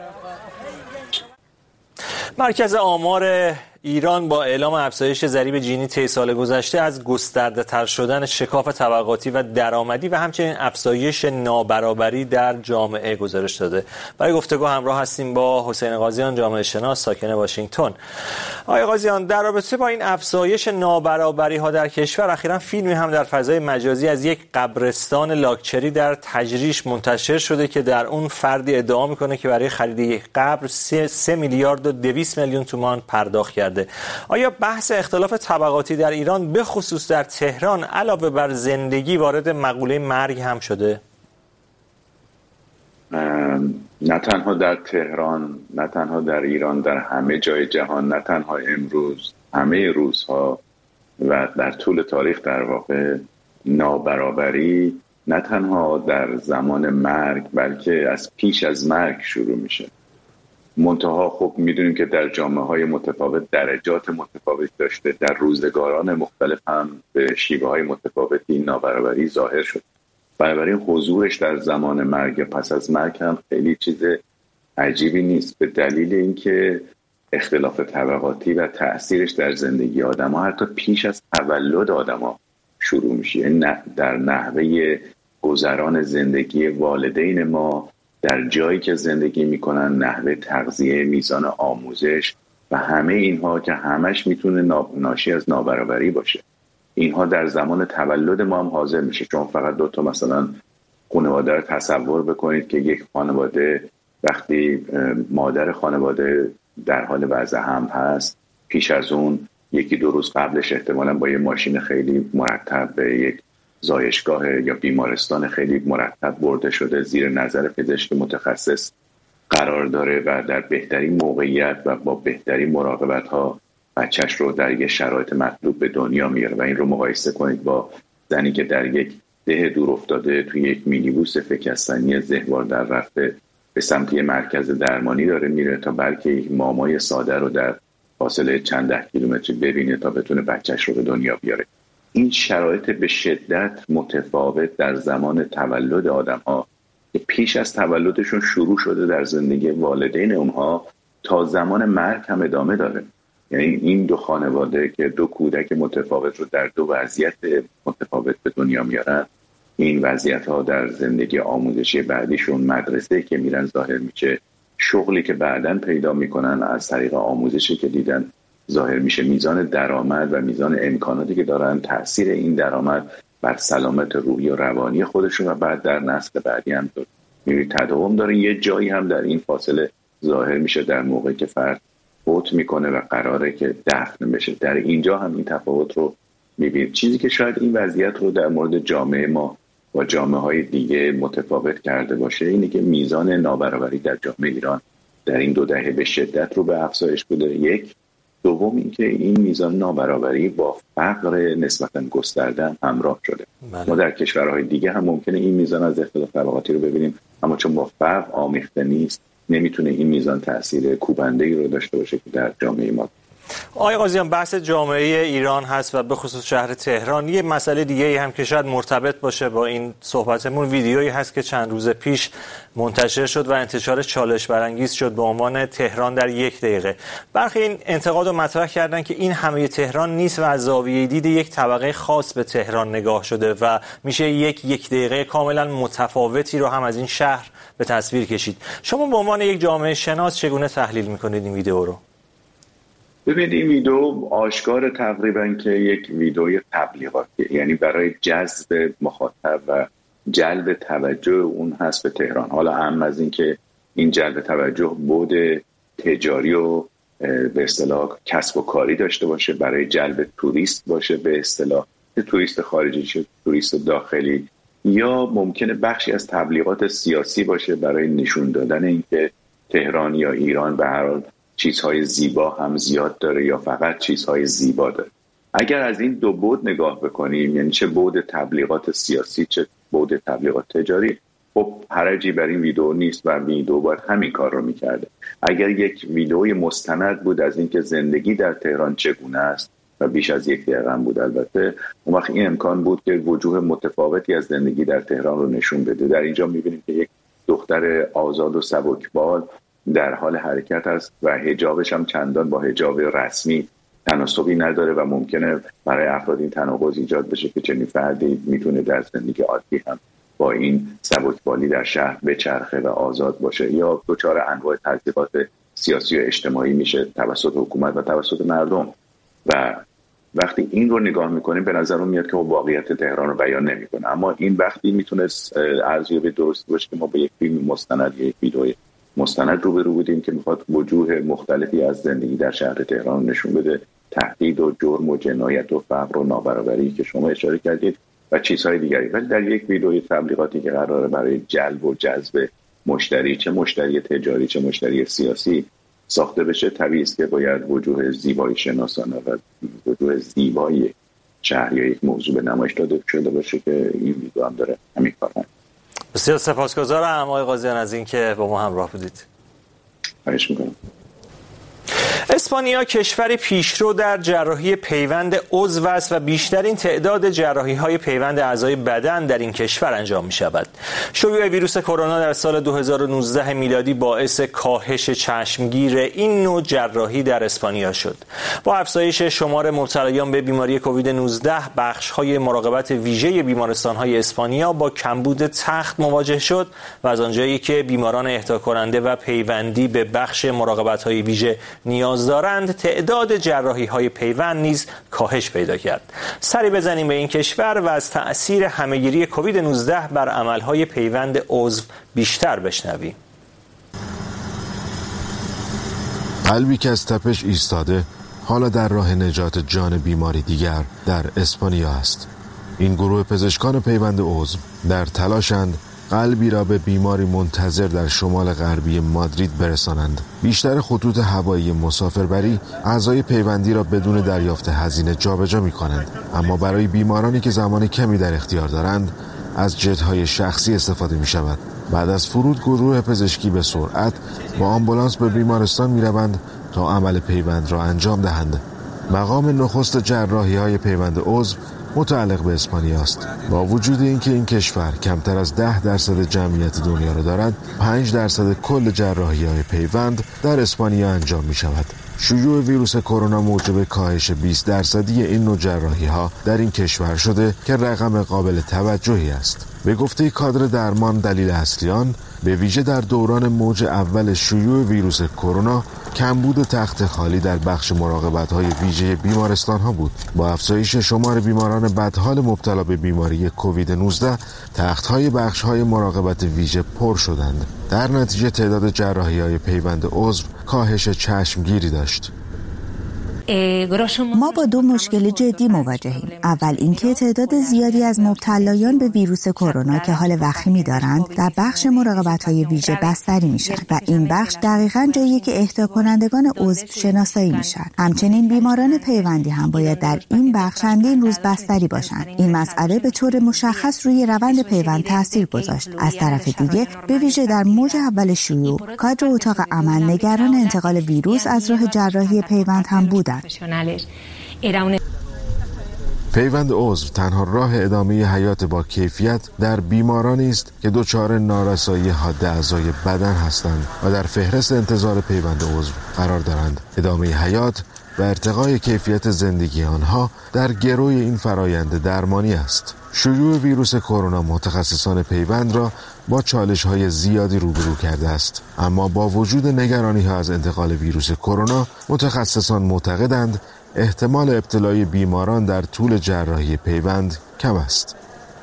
مرکز آمار ایران با اعلام افزایش ضریب جینی طی سال گذشته از گسترده تر شدن شکاف طبقاتی و درآمدی و همچنین افزایش نابرابری در جامعه گزارش داده. برای گفتگو همراه هستیم با حسین قاضیان، جامعه شناس ساکن واشنگتن. آقای قاضیان، در رابطه با این افزایش نابرابری ها در کشور، اخیراً فیلمی هم در فضای مجازی از یک قبرستان لاکچری در تجریش منتشر شده که در اون فردی ادعا میکنه که برای خرید یک قبر سه, سه میلیارد و دویست میلیون تومان پرداخت کرده. آیا بحث اختلاف طبقاتی در ایران به خصوص در تهران علاوه بر زندگی وارد مقوله مرگ هم شده؟ نه تنها در تهران، نه تنها در ایران، در همه جای جهان، نه تنها امروز، همه روزها و در طول تاریخ در واقع نابرابری نه تنها در زمان مرگ بلکه از پیش از مرگ شروع میشه. منتها خب میدونیم که در جامعه های متفاوت درجات متفاوت داشته، در روزگاران مختلف هم به شیوه های متفاوتی نابرابری ظاهر شد. بنابراین حضورش در زمان مرگ پس از مرگ هم خیلی چیز عجیبی نیست، به دلیل اینکه اختلاف طبقاتی و تأثیرش در زندگی آدم ها حتی پیش از تولد آدم ها شروع میشه. در نحوه گذران زندگی والدین ما، در جایی که زندگی میکنن، نحوه تغذیه، میزان آموزش و همه اینها که همش میتونه ناشی از نابرابری باشه، اینها در زمان تولد ما هم حاضر میشه. چون فقط دو تا مثلا خانواده رو تصور بکنید که یک خانواده وقتی مادر خانواده در حال وضع حمل هست، پیش از اون یکی دو روز قبلش احتمالاً با یه ماشین خیلی مرتب به یک زایشگاه یا بیمارستان خیلی مرتب برده شده، زیر نظر پزشک متخصص قرار داره و در بهترین موقعیت و با بهترین مراقبت ها بچهش رو در یک شرایط مطلوب به دنیا میاره. و این رو مقایسه کنید با زنی که در یک ده دور افتاده توی یک مینیبوس فکستانی زهوار در رفته به سمت یک مرکز درمانی داره میره تا بلکه یک مامای ساده رو در فاصله چند ده کیلومتری ببینه تا بتونه بچهش رو به دنیا بیاره. این شرایط به شدت متفاوت در زمان تولد آدم ها که پیش از تولدشون شروع شده در زندگی والدین اونها تا زمان مرگ هم ادامه داره. یعنی این دو خانواده که دو کودک متفاوت رو در دو وضعیت متفاوت به دنیا میارن، این وضعیت ها در زندگی آموزشی بعدیشون، مدرسه که میرن ظاهر میشه، شغلی که بعداً پیدا میکنن از طریق آموزشی که دیدن ظاهر میشه، میزان درآمد و میزان امکاناتی که دارن، تأثیر این درآمد بر سلامت روحی و روانی خودشون و بعد در نسل بعدی هم میبینید تداوم داره. یه جایی هم در این فاصله ظاهر میشه در موقعی که فرد فوت میکنه و قراره که دفن بشه. در اینجا هم این تفاوت رو میبینید. چیزی که شاید این وضعیت رو در مورد جامعه ما با جامعه های دیگه متفاوت کرده باشه اینه که میزان نابرابری در جامعه ایران در این دو دهه به شدت رو به افزایش بوده. یک دوم این که این میزان نابرابری با فقر نسبتاً گسترده همراه شده. بله. ما در کشورهای دیگه هم ممکنه این میزان از اختلاف طبقاتی رو ببینیم، اما چون با فقر آمیخته نیست نمیتونه این میزان تاثیر کوبنده‌ای رو داشته باشه که در جامعه ما. آقای قاضیان، بحث جامعه ایران هست و به خصوص شهر تهران. یه مسئله دیگه هم که شاید مرتبط باشه با این صحبتمون، ویدیویی هست که چند روز پیش منتشر شد و انتشار چالش برانگیز شد به عنوان تهران در یک دقیقه. برخی این انتقاد رو مطرح کردن که این همه تهران نیست و از زاویه دید یک طبقه خاص به تهران نگاه شده و میشه یک یک دقیقه کاملا متفاوتی رو هم از این شهر به تصویر کشید. شما به عنوان یک جامعه شناس چگونه تحلیل میکنید این ویدیو رو؟ ببینید این ویدیو آشکار تقریبا که یک ویدیوی تبلیغاتی، یعنی برای جذب مخاطب و جلب توجه اون هست به تهران. حالا هم از این که این جلب توجه بود تجاری و به اصطلاح کسب و کاری داشته باشه، برای جلب توریست باشه به اصطلاح توریست خارجی چه توریست داخلی، یا ممکنه بخشی از تبلیغات سیاسی باشه برای نشون دادن اینکه تهران یا ایران به هر حال چیزهای زیبا هم زیاد داره یا فقط چیزهای زیبا داره. اگر از این دو بعد نگاه بکنیم، یعنی چه بعد تبلیغات سیاسی چه بعد تبلیغات تجاری، خب حرجی بر این ویدیو نیست و ویدیو باید همین کار رو میکرده. اگر یک ویدیوی مستند بود از اینکه زندگی در تهران چگونه است و بیش از یک دقیقه هم بود البته، اون وقت این امکان بود که وجوه متفاوتی از زندگی در تهران رو نشون بده. در اینجا میبینیم که یک دختر آزاد و سبکبال در حال حرکت است و حجابش هم چندان با حجاب رسمی تناسبی نداره و ممکنه برای افراد این تناقض ایجاد بشه که چنین فردی میتونه در زندگی عادی هم با این سبکبالی در شهر بچرخه و آزاد باشه یا دچار انواع تضییقات سیاسی و اجتماعی میشه توسط حکومت و توسط مردم. و وقتی این رو نگاه میکنیم به نظر میاد که واقعیت تهران رو بیان نمیکنه. اما این وقتی میتونه ارزیابی درست باشه که ما با یک فیلم مستند یا یک ویدیو مستند روبرو بودیم که میخواد وجوه مختلفی از زندگی در شهر تهران نشون بده، تهدید و جرم و جنایت و فقر و نابرابری که شما اشاره کردید و چیزهای دیگری. ولی در یک ویدیوی تبلیغاتی که قراره برای جلب و جذب مشتری، چه مشتری تجاری چه مشتری سیاسی ساخته بشه، طبیعی است که باید وجوه زیبایی شناسانه و وجوه زیبایی شهر یا یک موضوع به نمایش داده شده باشه که این ویدیو هم داره همین کار هم. بسیار سپاسگزارم آقای قاضیان از اینکه با ما همراه بودید. خواهش می‌کنم. اسپانیا کشوری پیشرو در جراحی پیوند عضو است و بیشترین تعداد جراحی‌های پیوند اعضای بدن در این کشور انجام می‌شود. شیوع ویروس کرونا در سال دو هزار و نوزده میلادی باعث کاهش چشمگیر این نوع جراحی در اسپانیا شد. با افزایش شمار مبتلایان به بیماری کووید نوزده، بخش‌های مراقبت ویژه بیمارستان‌های اسپانیا با کمبود تخت مواجه شد و از آنجایی که بیماران اهدا کننده و پیوندی به بخش مراقبت‌های ویژه نیاز دارند، تعداد جراحی‌های پیوند نیز کاهش پیدا کرد. سری بزنیم به این کشور و از تأثیر همه‌گیری کووید نوزده بر عمل‌های پیوند عضو بیشتر بشنویم. قلبی که از تپش ایستاده حالا در راه نجات جان بیماری دیگر در اسپانیا است. این گروه پزشکان پیوند عضو در تلاشند قلبی را به بیماری منتظر در شمال غربی مادرید برسانند. بیشتر خطوط هوایی مسافربری اعضای پیوندی را بدون دریافت هزینه جابجا می‌کنند، اما برای بیمارانی که زمان کمی در اختیار دارند از جت‌های شخصی استفاده می‌شود. بعد از فرود گروه پزشکی به سرعت با آمبولانس به بیمارستان می‌روند تا عمل پیوند را انجام دهند. مقام نخست جراحی‌های پیوند عضو متعلق به اسپانیا است. با وجود اینکه این کشور کمتر از ده درصد جمعیت دنیا را دارد، پنج درصد کل جراحی‌های پیوند در اسپانیا انجام می شود. شیوع ویروس کرونا موجب کاهش بیست درصدی این نوع جراحی‌ها در این کشور شده که رقم قابل توجهی است. به گفته کادر درمان دلیل اصلی آن به ویژه در دوران موج اول شیوع ویروس کرونا کمبود تخت خالی در بخش مراقبت‌های ویژه بیمارستان‌ها بود. با افزایش شمار بیماران بدحال مبتلا به بیماری کووید نوزده، تخت‌های بخش‌های مراقبت ویژه پر شدند. در نتیجه تعداد جراحی‌های پیوند عضو کاهش چشمگیری داشت. ما با دو مشکل جدی مواجهیم. اول اینکه تعداد زیادی از مبتلایان به ویروس کرونا که حال وخیمی دارند در بخش مراقبت‌های ویژه بستری میشن و این بخش دقیقاً جاییه که اهدا کنندگان عضو شناسایی میشن. همچنین بیماران پیوندی هم باید در این بخش چندین روز بستری باشند. این مسئله به طور مشخص روی روند پیوند تاثیر گذاشت. از طرف دیگه به ویژه در موج اول شیوع کادر اتاق عمل نگران انتقال ویروس از راه جراحی پیوند هم بودند. پیوند عضو تنها راه ادامه حیات با کیفیت در بیمارانی است که دچار نارسایی حاد اعضای بدن هستند و در فهرست انتظار پیوند عضو قرار دارند. ادامه حیات و ارتقای کیفیت زندگی آنها در گروی این فرایند درمانی است. شیوع ویروس کرونا متخصصان پیوند را با چالش‌های زیادی روبرو کرده است، اما با وجود نگرانی‌ها از انتقال ویروس کرونا، متخصصان معتقدند احتمال ابتلای بیماران در طول جراحی پیوند کم است.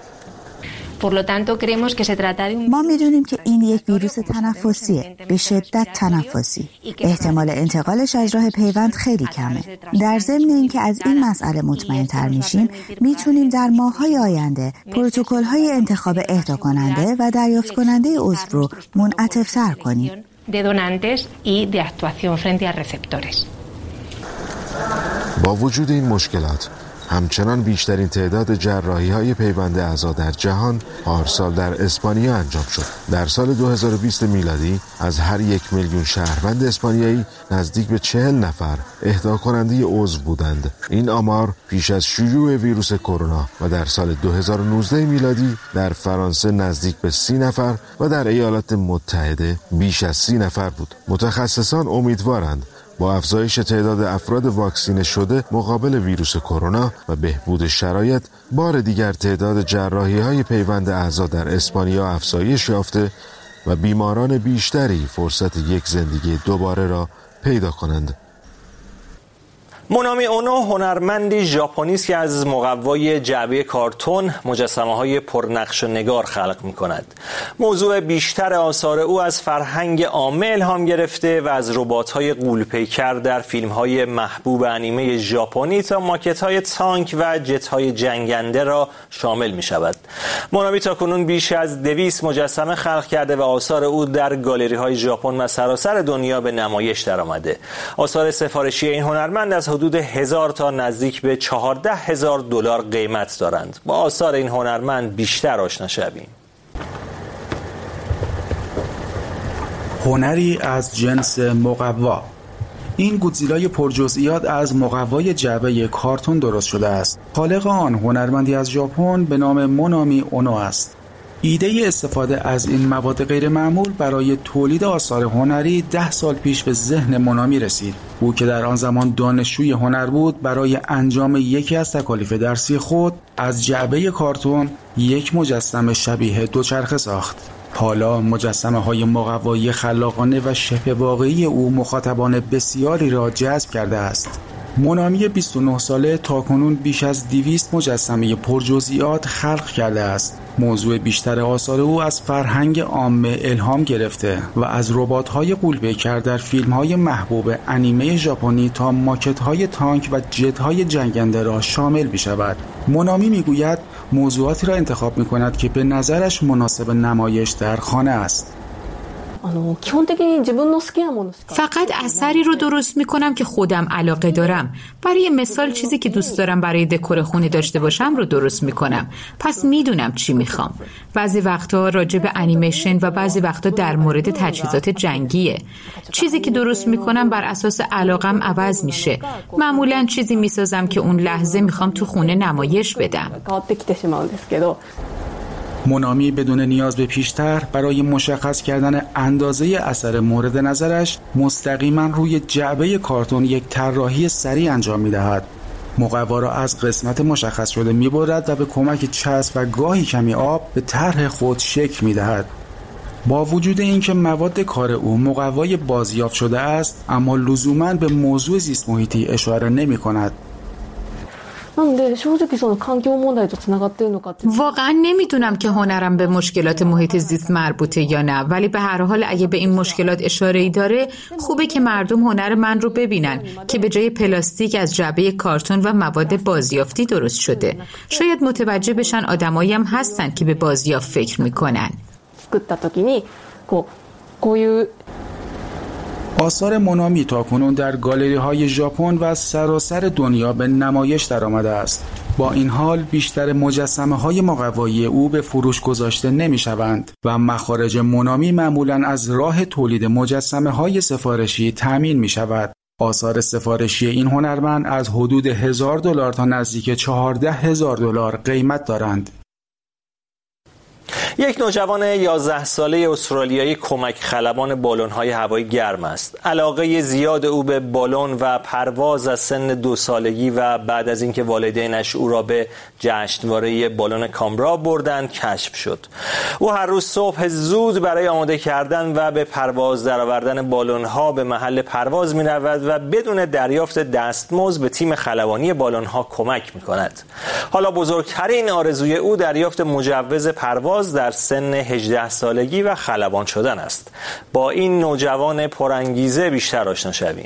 ما میدونیم که این یک ویروس تنفسیه، به شدت تنفسی. احتمال انتقالش از راه پیوند خیلی کمه. در ضمن اینکه از این مسئله مطمئن تر میشیم، میتونیم در ماه‌های آینده پروتکل‌های انتخاب اهدا کننده و دریافت کننده عضو رو منعطف‌تر کنیم. با وجود این مشکلات، همچنان بیشترین تعداد جراحی‌های پیوند اعضا در جهان پارسال در اسپانیا انجام شد. در سال دو هزار و بیست میلادی از هر یک میلیون شهروند اسپانیایی نزدیک به چهل نفر اهدا کننده عضو بودند. این آمار پیش از شیوع ویروس کرونا و در سال دو هزار و نوزده میلادی در فرانسه نزدیک به سی نفر و در ایالات متحده بیش از سی نفر بود. متخصصان امیدوارند با افزایش تعداد افراد واکسینه شده مقابل ویروس کرونا و بهبود شرایط، بار دیگر تعداد جراحی‌های پیوند اعضا در اسپانیا افزایش یافته و بیماران بیشتری فرصت یک زندگی دوباره را پیدا کنند. مونامی اونو هنرمندی ژاپنی است که از مقوای جعبه کارتون مجسمه‌های پرنقش و نگار خلق می‌کند. موضوع بیشتر آثار او از فرهنگ عامه الهام گرفته و از ربات‌های غول‌پیکر در فیلم‌های محبوب انیمه ژاپنی تا ماکت‌های تانک و جت‌های جنگنده را شامل می‌شود. مونامی تاکنون بیش از دویست مجسمه خلق کرده و آثار او در گالری‌های ژاپن و سراسر دنیا به نمایش درآمده. آثار سفارشی این هنرمند از حدود هزار تا نزدیک به چهارده هزار دلار قیمت دارند. با آثار این هنرمند بیشتر آشنا شویم. هنری از جنس مقوا. این گودزیلای پرجزئیات از مقوای جعبه کارتون درست شده است. خالق آن هنرمندی از ژاپن به نام مونامی اونو است. ایده استفاده از این مواد غیر معمول برای تولید آثار هنری ده سال پیش به ذهن مونامی رسید. او که در آن زمان دانشجوی هنر بود، برای انجام یکی از تکالیف درسی خود از جعبه کارتون یک مجسمه شبیه دوچرخه ساخت. حالا مجسمه های مقوایی خلاقانه و شبه واقعی او مخاطبان بسیاری را جذب کرده است. مونامی بیست و نه ساله تاکنون بیش از دویست مجسمه پرجزئیات خلق کرده است. موضوع بیشتر آثار او از فرهنگ عامه الهام گرفته و از ربات‌های غول‌پیکر در فیلم‌های محبوب انیمه ژاپنی تا ماکت‌های تانک و جت‌های جنگنده را شامل می‌شود. مونامی می‌گوید موضوعاتی را انتخاب می‌کند که به نظرش مناسب نمایش در خانه است. فقط اثری رو درست میکنم که خودم علاقه دارم. برای مثال چیزی که دوست دارم برای دکور خونه داشته باشم رو درست میکنم. پس میدونم چی میخوام. بعضی وقتا راجع به انیمیشن و بعضی وقتا در مورد تجهیزات جنگیه. چیزی که درست میکنم بر اساس علاقم عوض میشه. معمولا چیزی میسازم که اون لحظه میخوام تو خونه نمایش بدم. مونامی بدون نیاز به پیشتر برای مشخص کردن اندازه اثر مورد نظرش مستقیما روی جعبه کارتون یک طراحی سریع انجام می‌دهد. مقوا را از قسمت مشخص شده می‌برد و به کمک چسب و گاهی کمی آب به طرح خود شکل می‌دهد. با وجود اینکه مواد کار او مقوای بازیافت شده است، اما لزوماً به موضوع زیست محیطی اشاره نمی‌کند. واقعا نمیدونم که هنرم به مشکلات محیط زیست مربوطه یا نه، ولی به هر حال اگه به این مشکلات اشاره‌ای داره خوبه که مردم هنر من رو ببینن که به جای پلاستیک از جعبه کارتون و مواد بازیافتی درست شده. شاید متوجه بشن آدمایی هم هستن که به بازیافت فکر میکنن. آثار مونامی تاکنون در گالری های ژاپن و سراسر دنیا به نمایش درآمده است. با این حال بیشتر مجسمه های مقوایی او به فروش گذاشته نمی شوند و مخارج مونامی معمولاً از راه تولید مجسمه های سفارشی تأمین می شود. آثار سفارشی این هنرمند از حدود هزار دلار تا نزدیک چهارده هزار دلار قیمت دارند. یک نوجوان یازده ساله استرالیایی کمک خلبان بالون‌های هوایی گرم است. علاقه زیاد او به بالون و پرواز از سن دو سالگی و بعد از اینکه والدینش او را به جشنواره بالون کامبرا بردند کشف شد. او هر روز صبح زود برای آماده کردن و به پرواز درآوردن بالون‌ها به محل پرواز می‌رود و بدون دریافت دستمزد به تیم خلبانی بالون‌ها کمک می‌کند. حالا بزرگترین آرزوی او دریافت مجوز پرواز در سن هجده سالگی و خلبان شدن است. با این نوجوان پرانگیزه بیشتر آشنا شویم.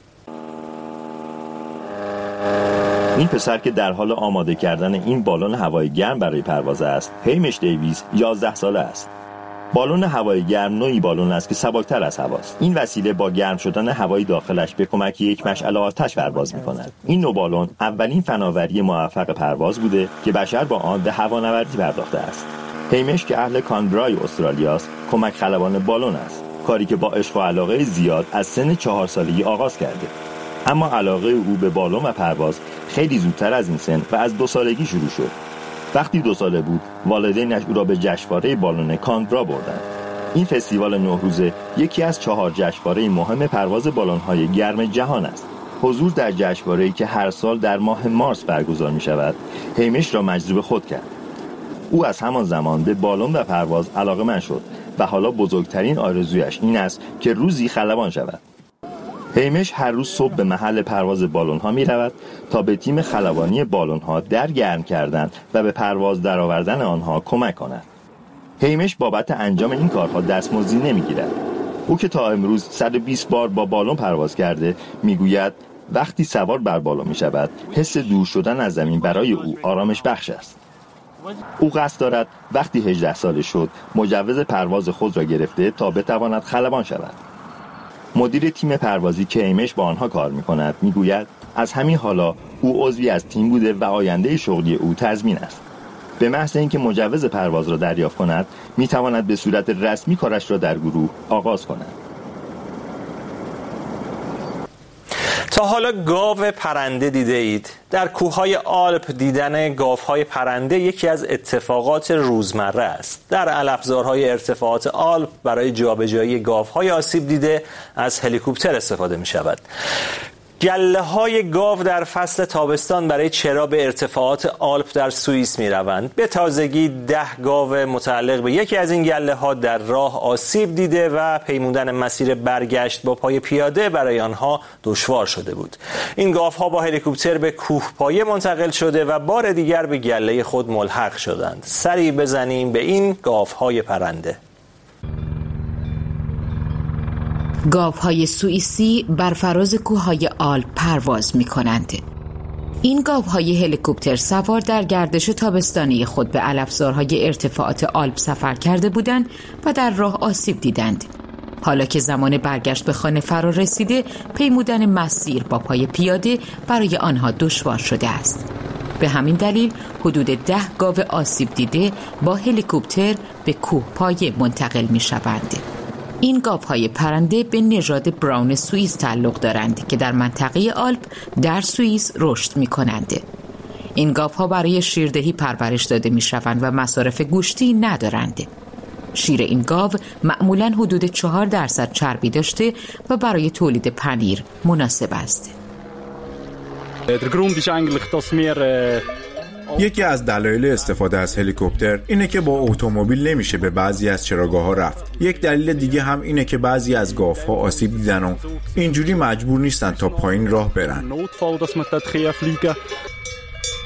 این پسر که در حال آماده کردن این بالون هوایی گرم برای پرواز است، هیمش دیویس، یازده ساله است. بالون هوایی گرم نوعی بالون است که سبکتر از هواست. این وسیله با گرم شدن هوای داخلش به کمک یک مشعل آتش پرواز می‌کند. این نوع بالون اولین فناوری موفق پرواز بوده که بشر با آن به هوانوردی پرداخته است. هیمش که اهل کانبرای استرالیاست، کمک خلبان بالون است، کاری که با عشق و علاقه زیاد از سن چهار سالگی آغاز کرده. اما علاقه او به بالون و پرواز خیلی زودتر از این سن و از دو سالگی شروع شد. وقتی دو ساله بود، والدینش او را به جشنواره بالون کانبرا بردند. این فستیوال نه روزه یکی از چهار جشنواره مهم پرواز بالون‌های گرم جهان است. حضور در جشنواره‌ای که هر سال در ماه مارس برگزار می‌شود، هیمش را مجذوب خود کرد. او از همان زمان به بالون و پرواز علاقه‌مند شد و حالا بزرگترین آرزویش این است که روزی خلبان شود. هیمش هر روز صبح به محل پرواز بالون‌ها می‌رود تا به تیم خلبانی بالون‌ها در گرم کردن و به پرواز درآوردن آنها کمک کند. هیمش بابت انجام این کارها دستمزدی نمی‌گیرد. او که تا امروز صد و بیست بار با بالون پرواز کرده، می‌گوید وقتی سوار بر بالون می‌شود، حس دور شدن از زمین برای او آرامش بخش است. او قصد دارد وقتی هجده ساله شد مجوز پرواز خود را گرفته تا بتواند خلبان شود. مدیر تیم پروازی که هیمش با آنها کار می‌کند می‌گوید از همین حالا او عضوی از تیم بوده و آینده شغلی او تضمین است. به محض اینکه مجوز پرواز را دریافت کند می‌تواند به صورت رسمی کارش را در گروه آغاز کند. تا حالا گاو پرنده دیده اید؟ در کوههای آلپ دیدن گاوهای پرنده یکی از اتفاقات روزمره است. در علفزارهای ارتفاعات آلپ برای جابجایی گاوهای آسیب دیده از هلیکوپتر استفاده می شود. گله های گاو در فصل تابستان برای چرا به ارتفاعات آلپ در سوئیس می روند. به تازگی ده گاو متعلق به یکی از این گله ها در راه آسیب دیده و پیمودن مسیر برگشت با پای پیاده برای آنها دشوار شده بود. این گاو ها با هلیکوپتر به کوهپایه منتقل شده و بار دیگر به گله خود ملحق شدند. سری بزنیم به این گاو های پرنده. گاوهای سوئیسی بر فراز کوههای آلپ پرواز می کنند. این گاوهای هلیکوپتر سوار در گردش تابستانی خود به علفزارهای ارتفاعات آلپ سفر کرده بودند و در راه آسیب دیدند. حالا که زمان برگشت به خانه فرا رسیده، پیمودن مسیر با پای پیاده برای آنها دشوار شده است. به همین دلیل حدود ده گاو آسیب دیده با هلیکوپتر به کوهپایه منتقل می شوند. این گاوهای پرنده به نژاد براون سوئیس تعلق دارند که در منطقه آلپ در سوئیس رشد می کنند. این گاوها برای شیردهی پرورش داده می شوند و مصارف گوشتی ندارند. شیر این گاو معمولاً حدود چهار درصد چربی داشته و برای تولید پنیر مناسب است. یکی از دلایل استفاده از هلیکوپتر اینه که با اتومبیل نمیشه به بعضی از چراگاه‌ها رفت. یک دلیل دیگه هم اینه که بعضی از گاوها آسیب دیدن و اینجوری مجبور نیستن تا پایین راه برن.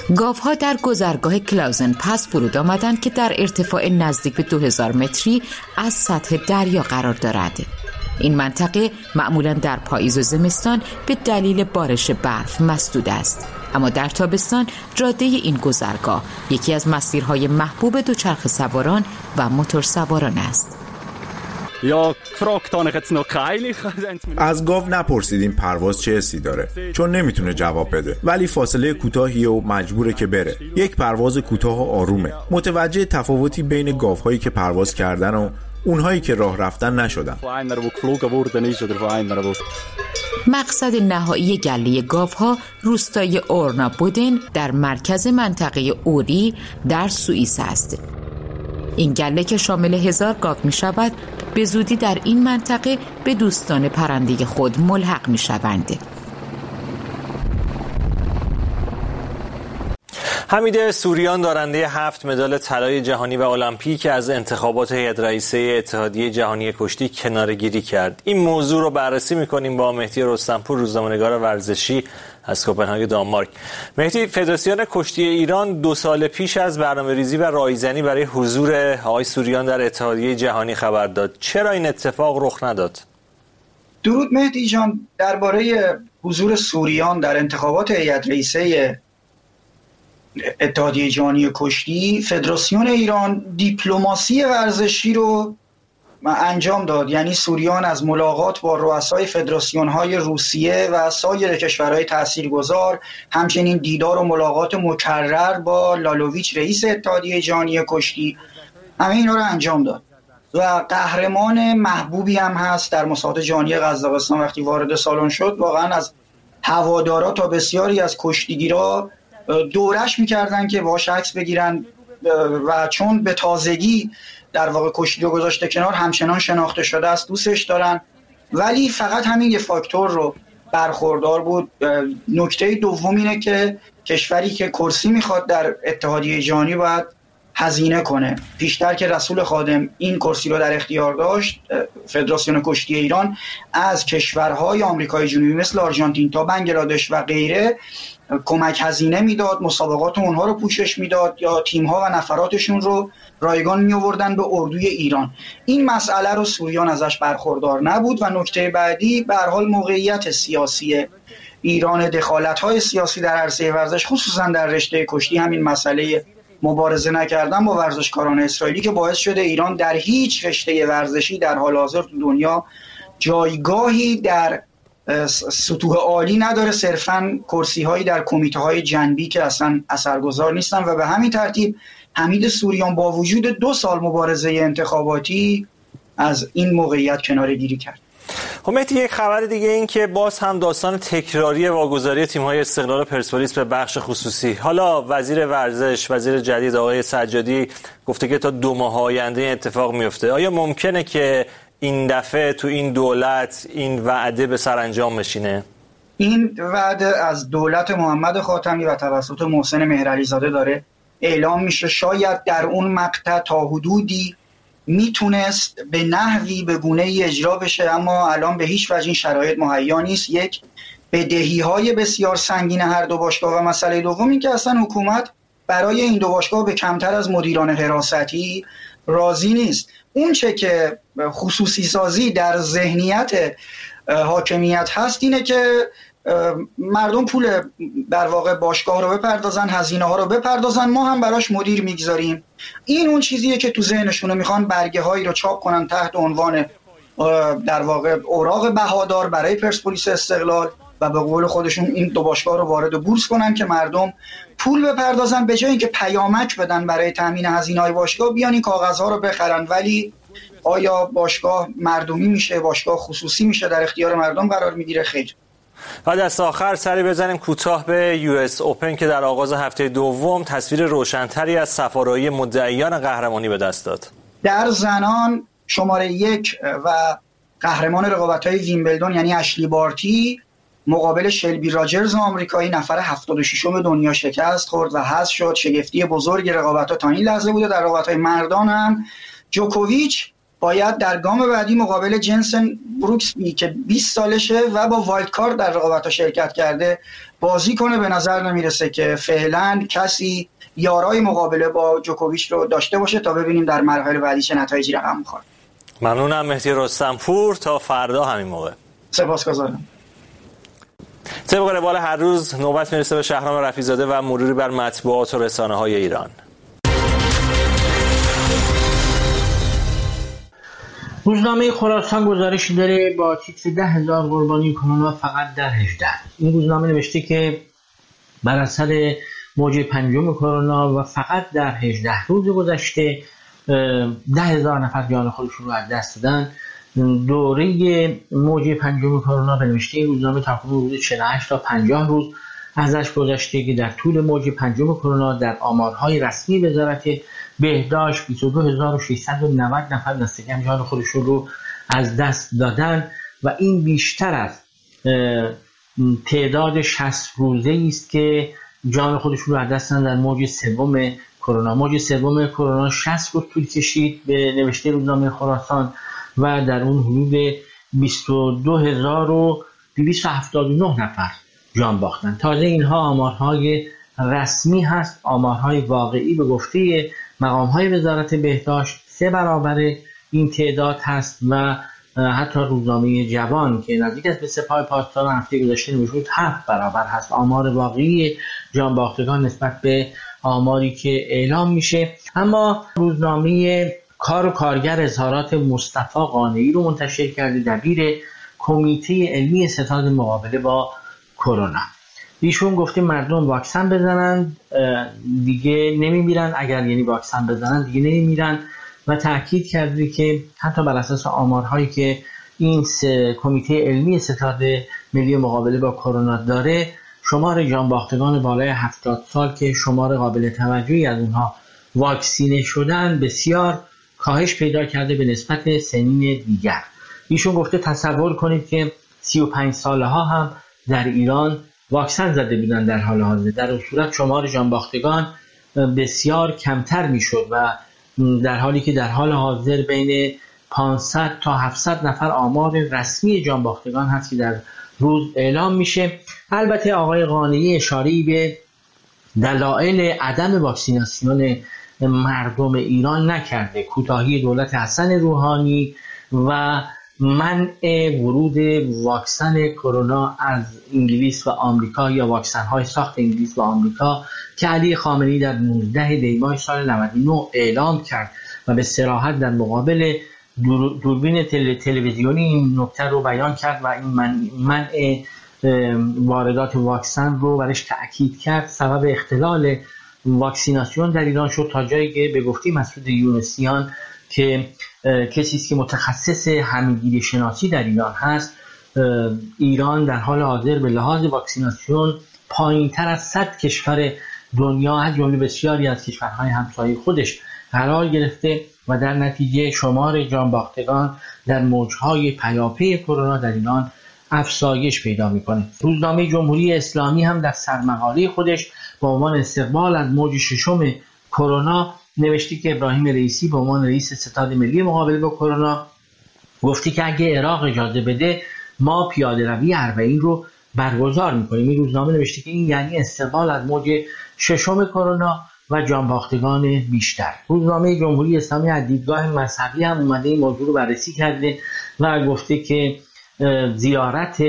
گاوها در گذرگاه کلاوزن پس فرود آمدند که در ارتفاع نزدیک به دو هزار متری از سطح دریا قرار دارد. این منطقه معمولاً در پاییز و زمستان به دلیل بارش برف مسدود است، اما در تابستان جاده این گذرگاه یکی از مسیرهای محبوب دوچرخه سواران و موتور سواران است. از گاو نپرسید این پرواز چه حسی داره، چون نمیتونه جواب بده، ولی فاصله کوتاهیه و مجبوره که بره. یک پرواز کوتاه و آرومه. متوجه تفاوتی بین گاوهایی که پرواز کردن و اونهایی که راه رفتن نشدن. مقصد نهایی گله گاوها روستای اورنا بودن در مرکز منطقه اوری در سوئیس است. این گله که شامل هزار گاو می شود به زودی در این منطقه به دوستان پرنده خود ملحق می شوند. حمید سوریان دارنده هفت مدال طلای جهانی و المپیک از انتخابات هیئت رئیسه اتحادیه جهانی کشتی کناره‌گیری کرد. این موضوع رو بررسی می‌کنیم با مهدی رستمپور، روزنامه‌نگار ورزشی از کوپنهاگ دانمارک. مهدی، فدراسیون کشتی ایران دو سال پیش از برنامه‌ریزی و رایزنی برای حضور آقای سوریان در اتحادیه جهانی خبر داد. چرا این اتفاق رخ نداد؟ درود مهدی جان. درباره حضور سوریان در انتخابات هیئت رئیسه اتحادیه جهانی کشتی، فدراسیون ایران دیپلماسی ورزشی رو انجام داد. یعنی سوریان از ملاقات با رؤسای فدراسیون‌های روسیه و سایر کشورهای تاثیرگذار، همچنین دیدار و ملاقات مکرر با لالوویچ رئیس اتحادیه جهانی کشتی، همه اینا رو انجام داد و قهرمان محبوبی هم هست در مسابقات جهانی قزاقستان. وقتی وارد سالن شد واقعا از هوادارا تا بسیاری از کشتیگیرا دورش میکردن که باهاش عکس بگیرن و چون به تازگی در واقع کشتی رو گذاشته کنار، همچنان شناخته شده است، دوستش دارن. ولی فقط همین یه فاکتور رو برخوردار بود. نکته دوم اینه که کشوری که کرسی میخواد در اتحادیه جهانی باید هزینه کنه. پیشتر که رسول خادم این کرسی رو در اختیار داشت، فدراسیون کشتی ایران از کشورهای آمریکای جنوبی مثل آرژانتین تا بنگلادش و غیره کمک هزینه میداد، مسابقات اونها رو پوشش میداد یا تیم‌ها و نفراتشون رو رایگان می آوردن به اردوی ایران. این مسئله رو سوریان ازش برخوردار نبود. و نکته بعدی به هر حال موقعیت سیاسی ایران، دخالت‌های سیاسی در عرصه ورزش خصوصا در رشته کشتی، همین مسئله مبارزه نکردن با ورزشکاران اسرائیلی که باعث شده ایران در هیچ رشته ورزشی در حال حاضر تو دنیا جایگاهی در سطوح عالی نداره، صرفاً کرسی‌هایی در کمیته‌های جنبی که اصلا اثرگذار نیستن. و به همین ترتیب حمید سوریان با وجود دو سال مبارزه انتخاباتی از این موقعیت کناره‌گیری کرد. خب مهدی، یک خبر دیگه این که باز هم داستان تکراری واگذاری تیم‌های استقلال و پرسپولیس به بخش خصوصی. حالا وزیر ورزش، وزیر جدید آقای سجادی گفته که تا دو ماه آینده اتفاق میفته. آیا ممکنه که این دفعه تو این دولت این وعده به سرانجام بشینه؟ این وعده از دولت محمد خاتمی و توسط محسن مهرعلیزاده داره اعلام میشه. شاید در اون مقطع تا حدودی میتونست به نحوی به گونه‌ای اجرا بشه، اما الان به هیچ وجه این شرایط مهیا نیست. یک، بدهی‌های بسیار سنگین هر دو باشگاه و مسئله دوم این که اصلا حکومت برای این دو باشگاه به کمتر از مدیران حراستی راضی نیست. اون چه که خصوصی سازی در ذهنیت حاکمیت هست اینه که مردم پول در واقع باشگاه رو بپردازن، هزینه ها رو بپردازن، ما هم براش مدیر میگذاریم. این اون چیزیه که تو ذهنشونه، میخوان برگه هایی رو چاپ کنن تحت عنوان در واقع اوراق بهادار برای پرسپولیس استقلال و به قول خودشون این دو باشگاه رو وارد بورس کنن که مردم پول بپردازن، به جای اینکه پیامک بدن برای تامین هزینه‌های باشگاه بیان این کاغذها رو بخرن. ولی آیا باشگاه مردمی میشه، باشگاه خصوصی میشه، در اختیار مردم قرار میگیره؟ خیر. و دست آخر سری بزنیم کوتاه به یو اس اوپن که در آغاز هفته دوم تصویر روشنتری از صفارایی مدعیان قهرمانی به دست داد. در زنان شماره یک و قهرمان رقابت‌های ویمبلدون یعنی اشلی بارتی مقابل شلبی راجرز آمریکایی نفر هفتاد و ششم دنیا شکست خورد و حذف شد. شگفتی بزرگ رقابت‌ها تا این لحظه بوده. در رقابت‌های مردان هم جوکوویچ باید در گام بعدی مقابل جنسن بروکسبی که بیست سالشه و با وایلد کارت در رقابت‌ها شرکت کرده بازی کنه. به نظر نمیرسه که فعلا کسی یارای مقابله با جوکوویچ رو داشته باشه تا ببینیم در مراحل بعدی چه نتایجی رقم می‌خوره. ممنونم مهدی رستمپور، تا فردا همین موقع. سپاسگزارم. طبق روال هر روز نوبت میرسه به شهرام رفیع‌زاده و مروری بر مطبوعات و رسانه‌های ایران. روزنامه خراسان گزارشی داره با تیتر ده هزار قربانی کرونا فقط در هجده. این روزنامه نوشته که بر اثر موج پنجم کرونا و فقط در هجده روز گذشته ده هزار نفر جان خودشون رو از دست دادن. دوره موج پنجم کرونا به نوشته این روزنامه تقریبا حدود چهل و هشت تا پنجاه روز ازش گذشته که در طول موج پنجم کرونا در آمارهای رسمی وزارت بهداشت بیست و دو هزار و ششصد و نود نفر دست کم جان خودشون رو از دست دادن و این بیشتر از تعداد شصت روزه است که جان خودشون رو از دست دادن در موج سوم کرونا. موج سوم کرونا شصت روز طول کشید به نوشته روزنامه خراسان و در اون حدود بیست و دو هزار و دویست و هفتاد و نه نفر جان باختن. تازه اینها آمارهای رسمی هست، آمارهای واقعی به گفته مقامهای وزارت بهداشت سه برابر این تعداد هست و حتی روزنامه جوان که نزدیک است به سپاه پاسداران هفته گذشته نوشت هفت برابر هست آمار واقعی جان باختگان نسبت به آماری که اعلام میشه. اما روزنامه کار و کارگر اظهارات مصطفی قانعی رو منتشر کرده، دبیر کمیته علمی ستاد مقابله با کرونا. ایشون گفته مردم واکسن بزنن دیگه نمیمیرن، اگر یعنی واکسن بزنن دیگه نمیمیرن و تاکید کرده که حتی بر اساس آمارهایی که این کمیته علمی ستاد ملی مقابله با کرونا داره، شمار جان باختگان بالای هفتاد سال که شمار قابل توجهی از اونها واکسینه شدن بسیار کاهش پیدا کرده به نسبت سنین دیگر. ایشون گفته تصور کنید که سی و پنج ساله ها هم در ایران واکسن زده بودن در حال حاضر، در اون صورت شمار جان باختگان بسیار کمتر میشد و در حالی که در حال حاضر بین پانصد تا هفتصد نفر آمار رسمی جان باختگان هست که در روز اعلام میشه. البته آقای قانعی اشاره‌ای به دلایل عدم واکسیناسیون مردم ایران نکرده. کوتاهی دولت حسن روحانی و منع ورود واکسن کرونا از انگلیس و آمریکا یا واکسن های ساخت انگلیس و آمریکا که علی خامنه‌ای در نوزده دی ماه سال نود و نه اعلام کرد و به صراحت در مقابل دوربین تل تلویزیونی این نکته رو بیان کرد و این منع واردات واکسن رو برش تأکید کرد، سبب اختلال واکسیناسیون در ایران شد تا جایی که به گفته مسعود یونسیان که کسی است که متخصص همگیری شناسی در ایران هست، ایران در حال حاضر به لحاظ واکسیناسیون پایین‌تر از صد کشور دنیا از جمله بسیاری از کشورهای همسایه خودش قرار گرفته و در نتیجه شمار جان باختگان در موجهای پیاپی کرونا در ایران افزایش پیدا میکنه. روزنامه جمهوری اسلامی هم در سرمقاله خودش با عنوان استقبال از موج ششم کرونا نوشته که ابراهیم رئیسی به عنوان رئیس ستاد ملی مقابله با کرونا گفتی که اگه عراق اجازه بده ما پیاده روی اربعین رو برگزار میکنیم. این روزنامه نوشته که این یعنی استقبال از موج ششم کرونا و جان باختگان بیشتر. روزنامه جمهوری اسلامی از دیدگاه مذهبی هم اومده این موضوع رو بررسی کرده و گفته که زیارت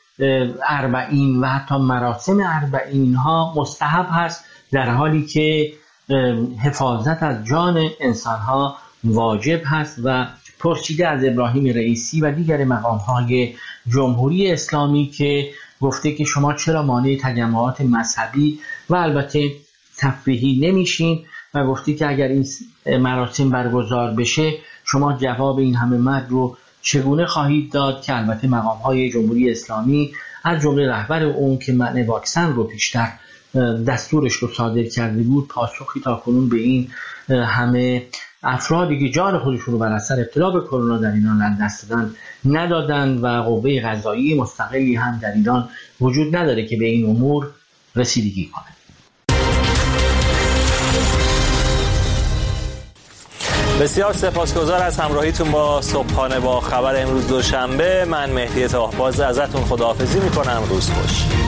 اربعین و حتی مراسم اربعین ها مستحب هست در حالی که حفاظت از جان انسان ها واجب هست و پرسیده از ابراهیم رئیسی و دیگر مقام های جمهوری اسلامی که گفته که شما چرا مانع تجمعات مذهبی و البته تفریحی نمیشین و گفته که اگر این مراسم برگزار بشه شما جواب این همه مرگ رو چگونه خواهید داد، که البته مقام های جمهوری اسلامی از جمله رهبر اون که منع واکسن رو پیشتر دستورش رو صادر کرده بود پاسخی تا کنون به این همه افرادی که جان خودشون رو بر اثر ابتلا به کرونا در ایران از دست دادن ندادن و قوه قضاییه مستقلی هم در ایران وجود نداره که به این امور رسیدگی کنه. بسیار سپاسگزار از همراهیتون با صبحانه با خبر امروز دوشنبه. من مهدی طاهباز ازتون خداحافظی میکنم. روز خوش.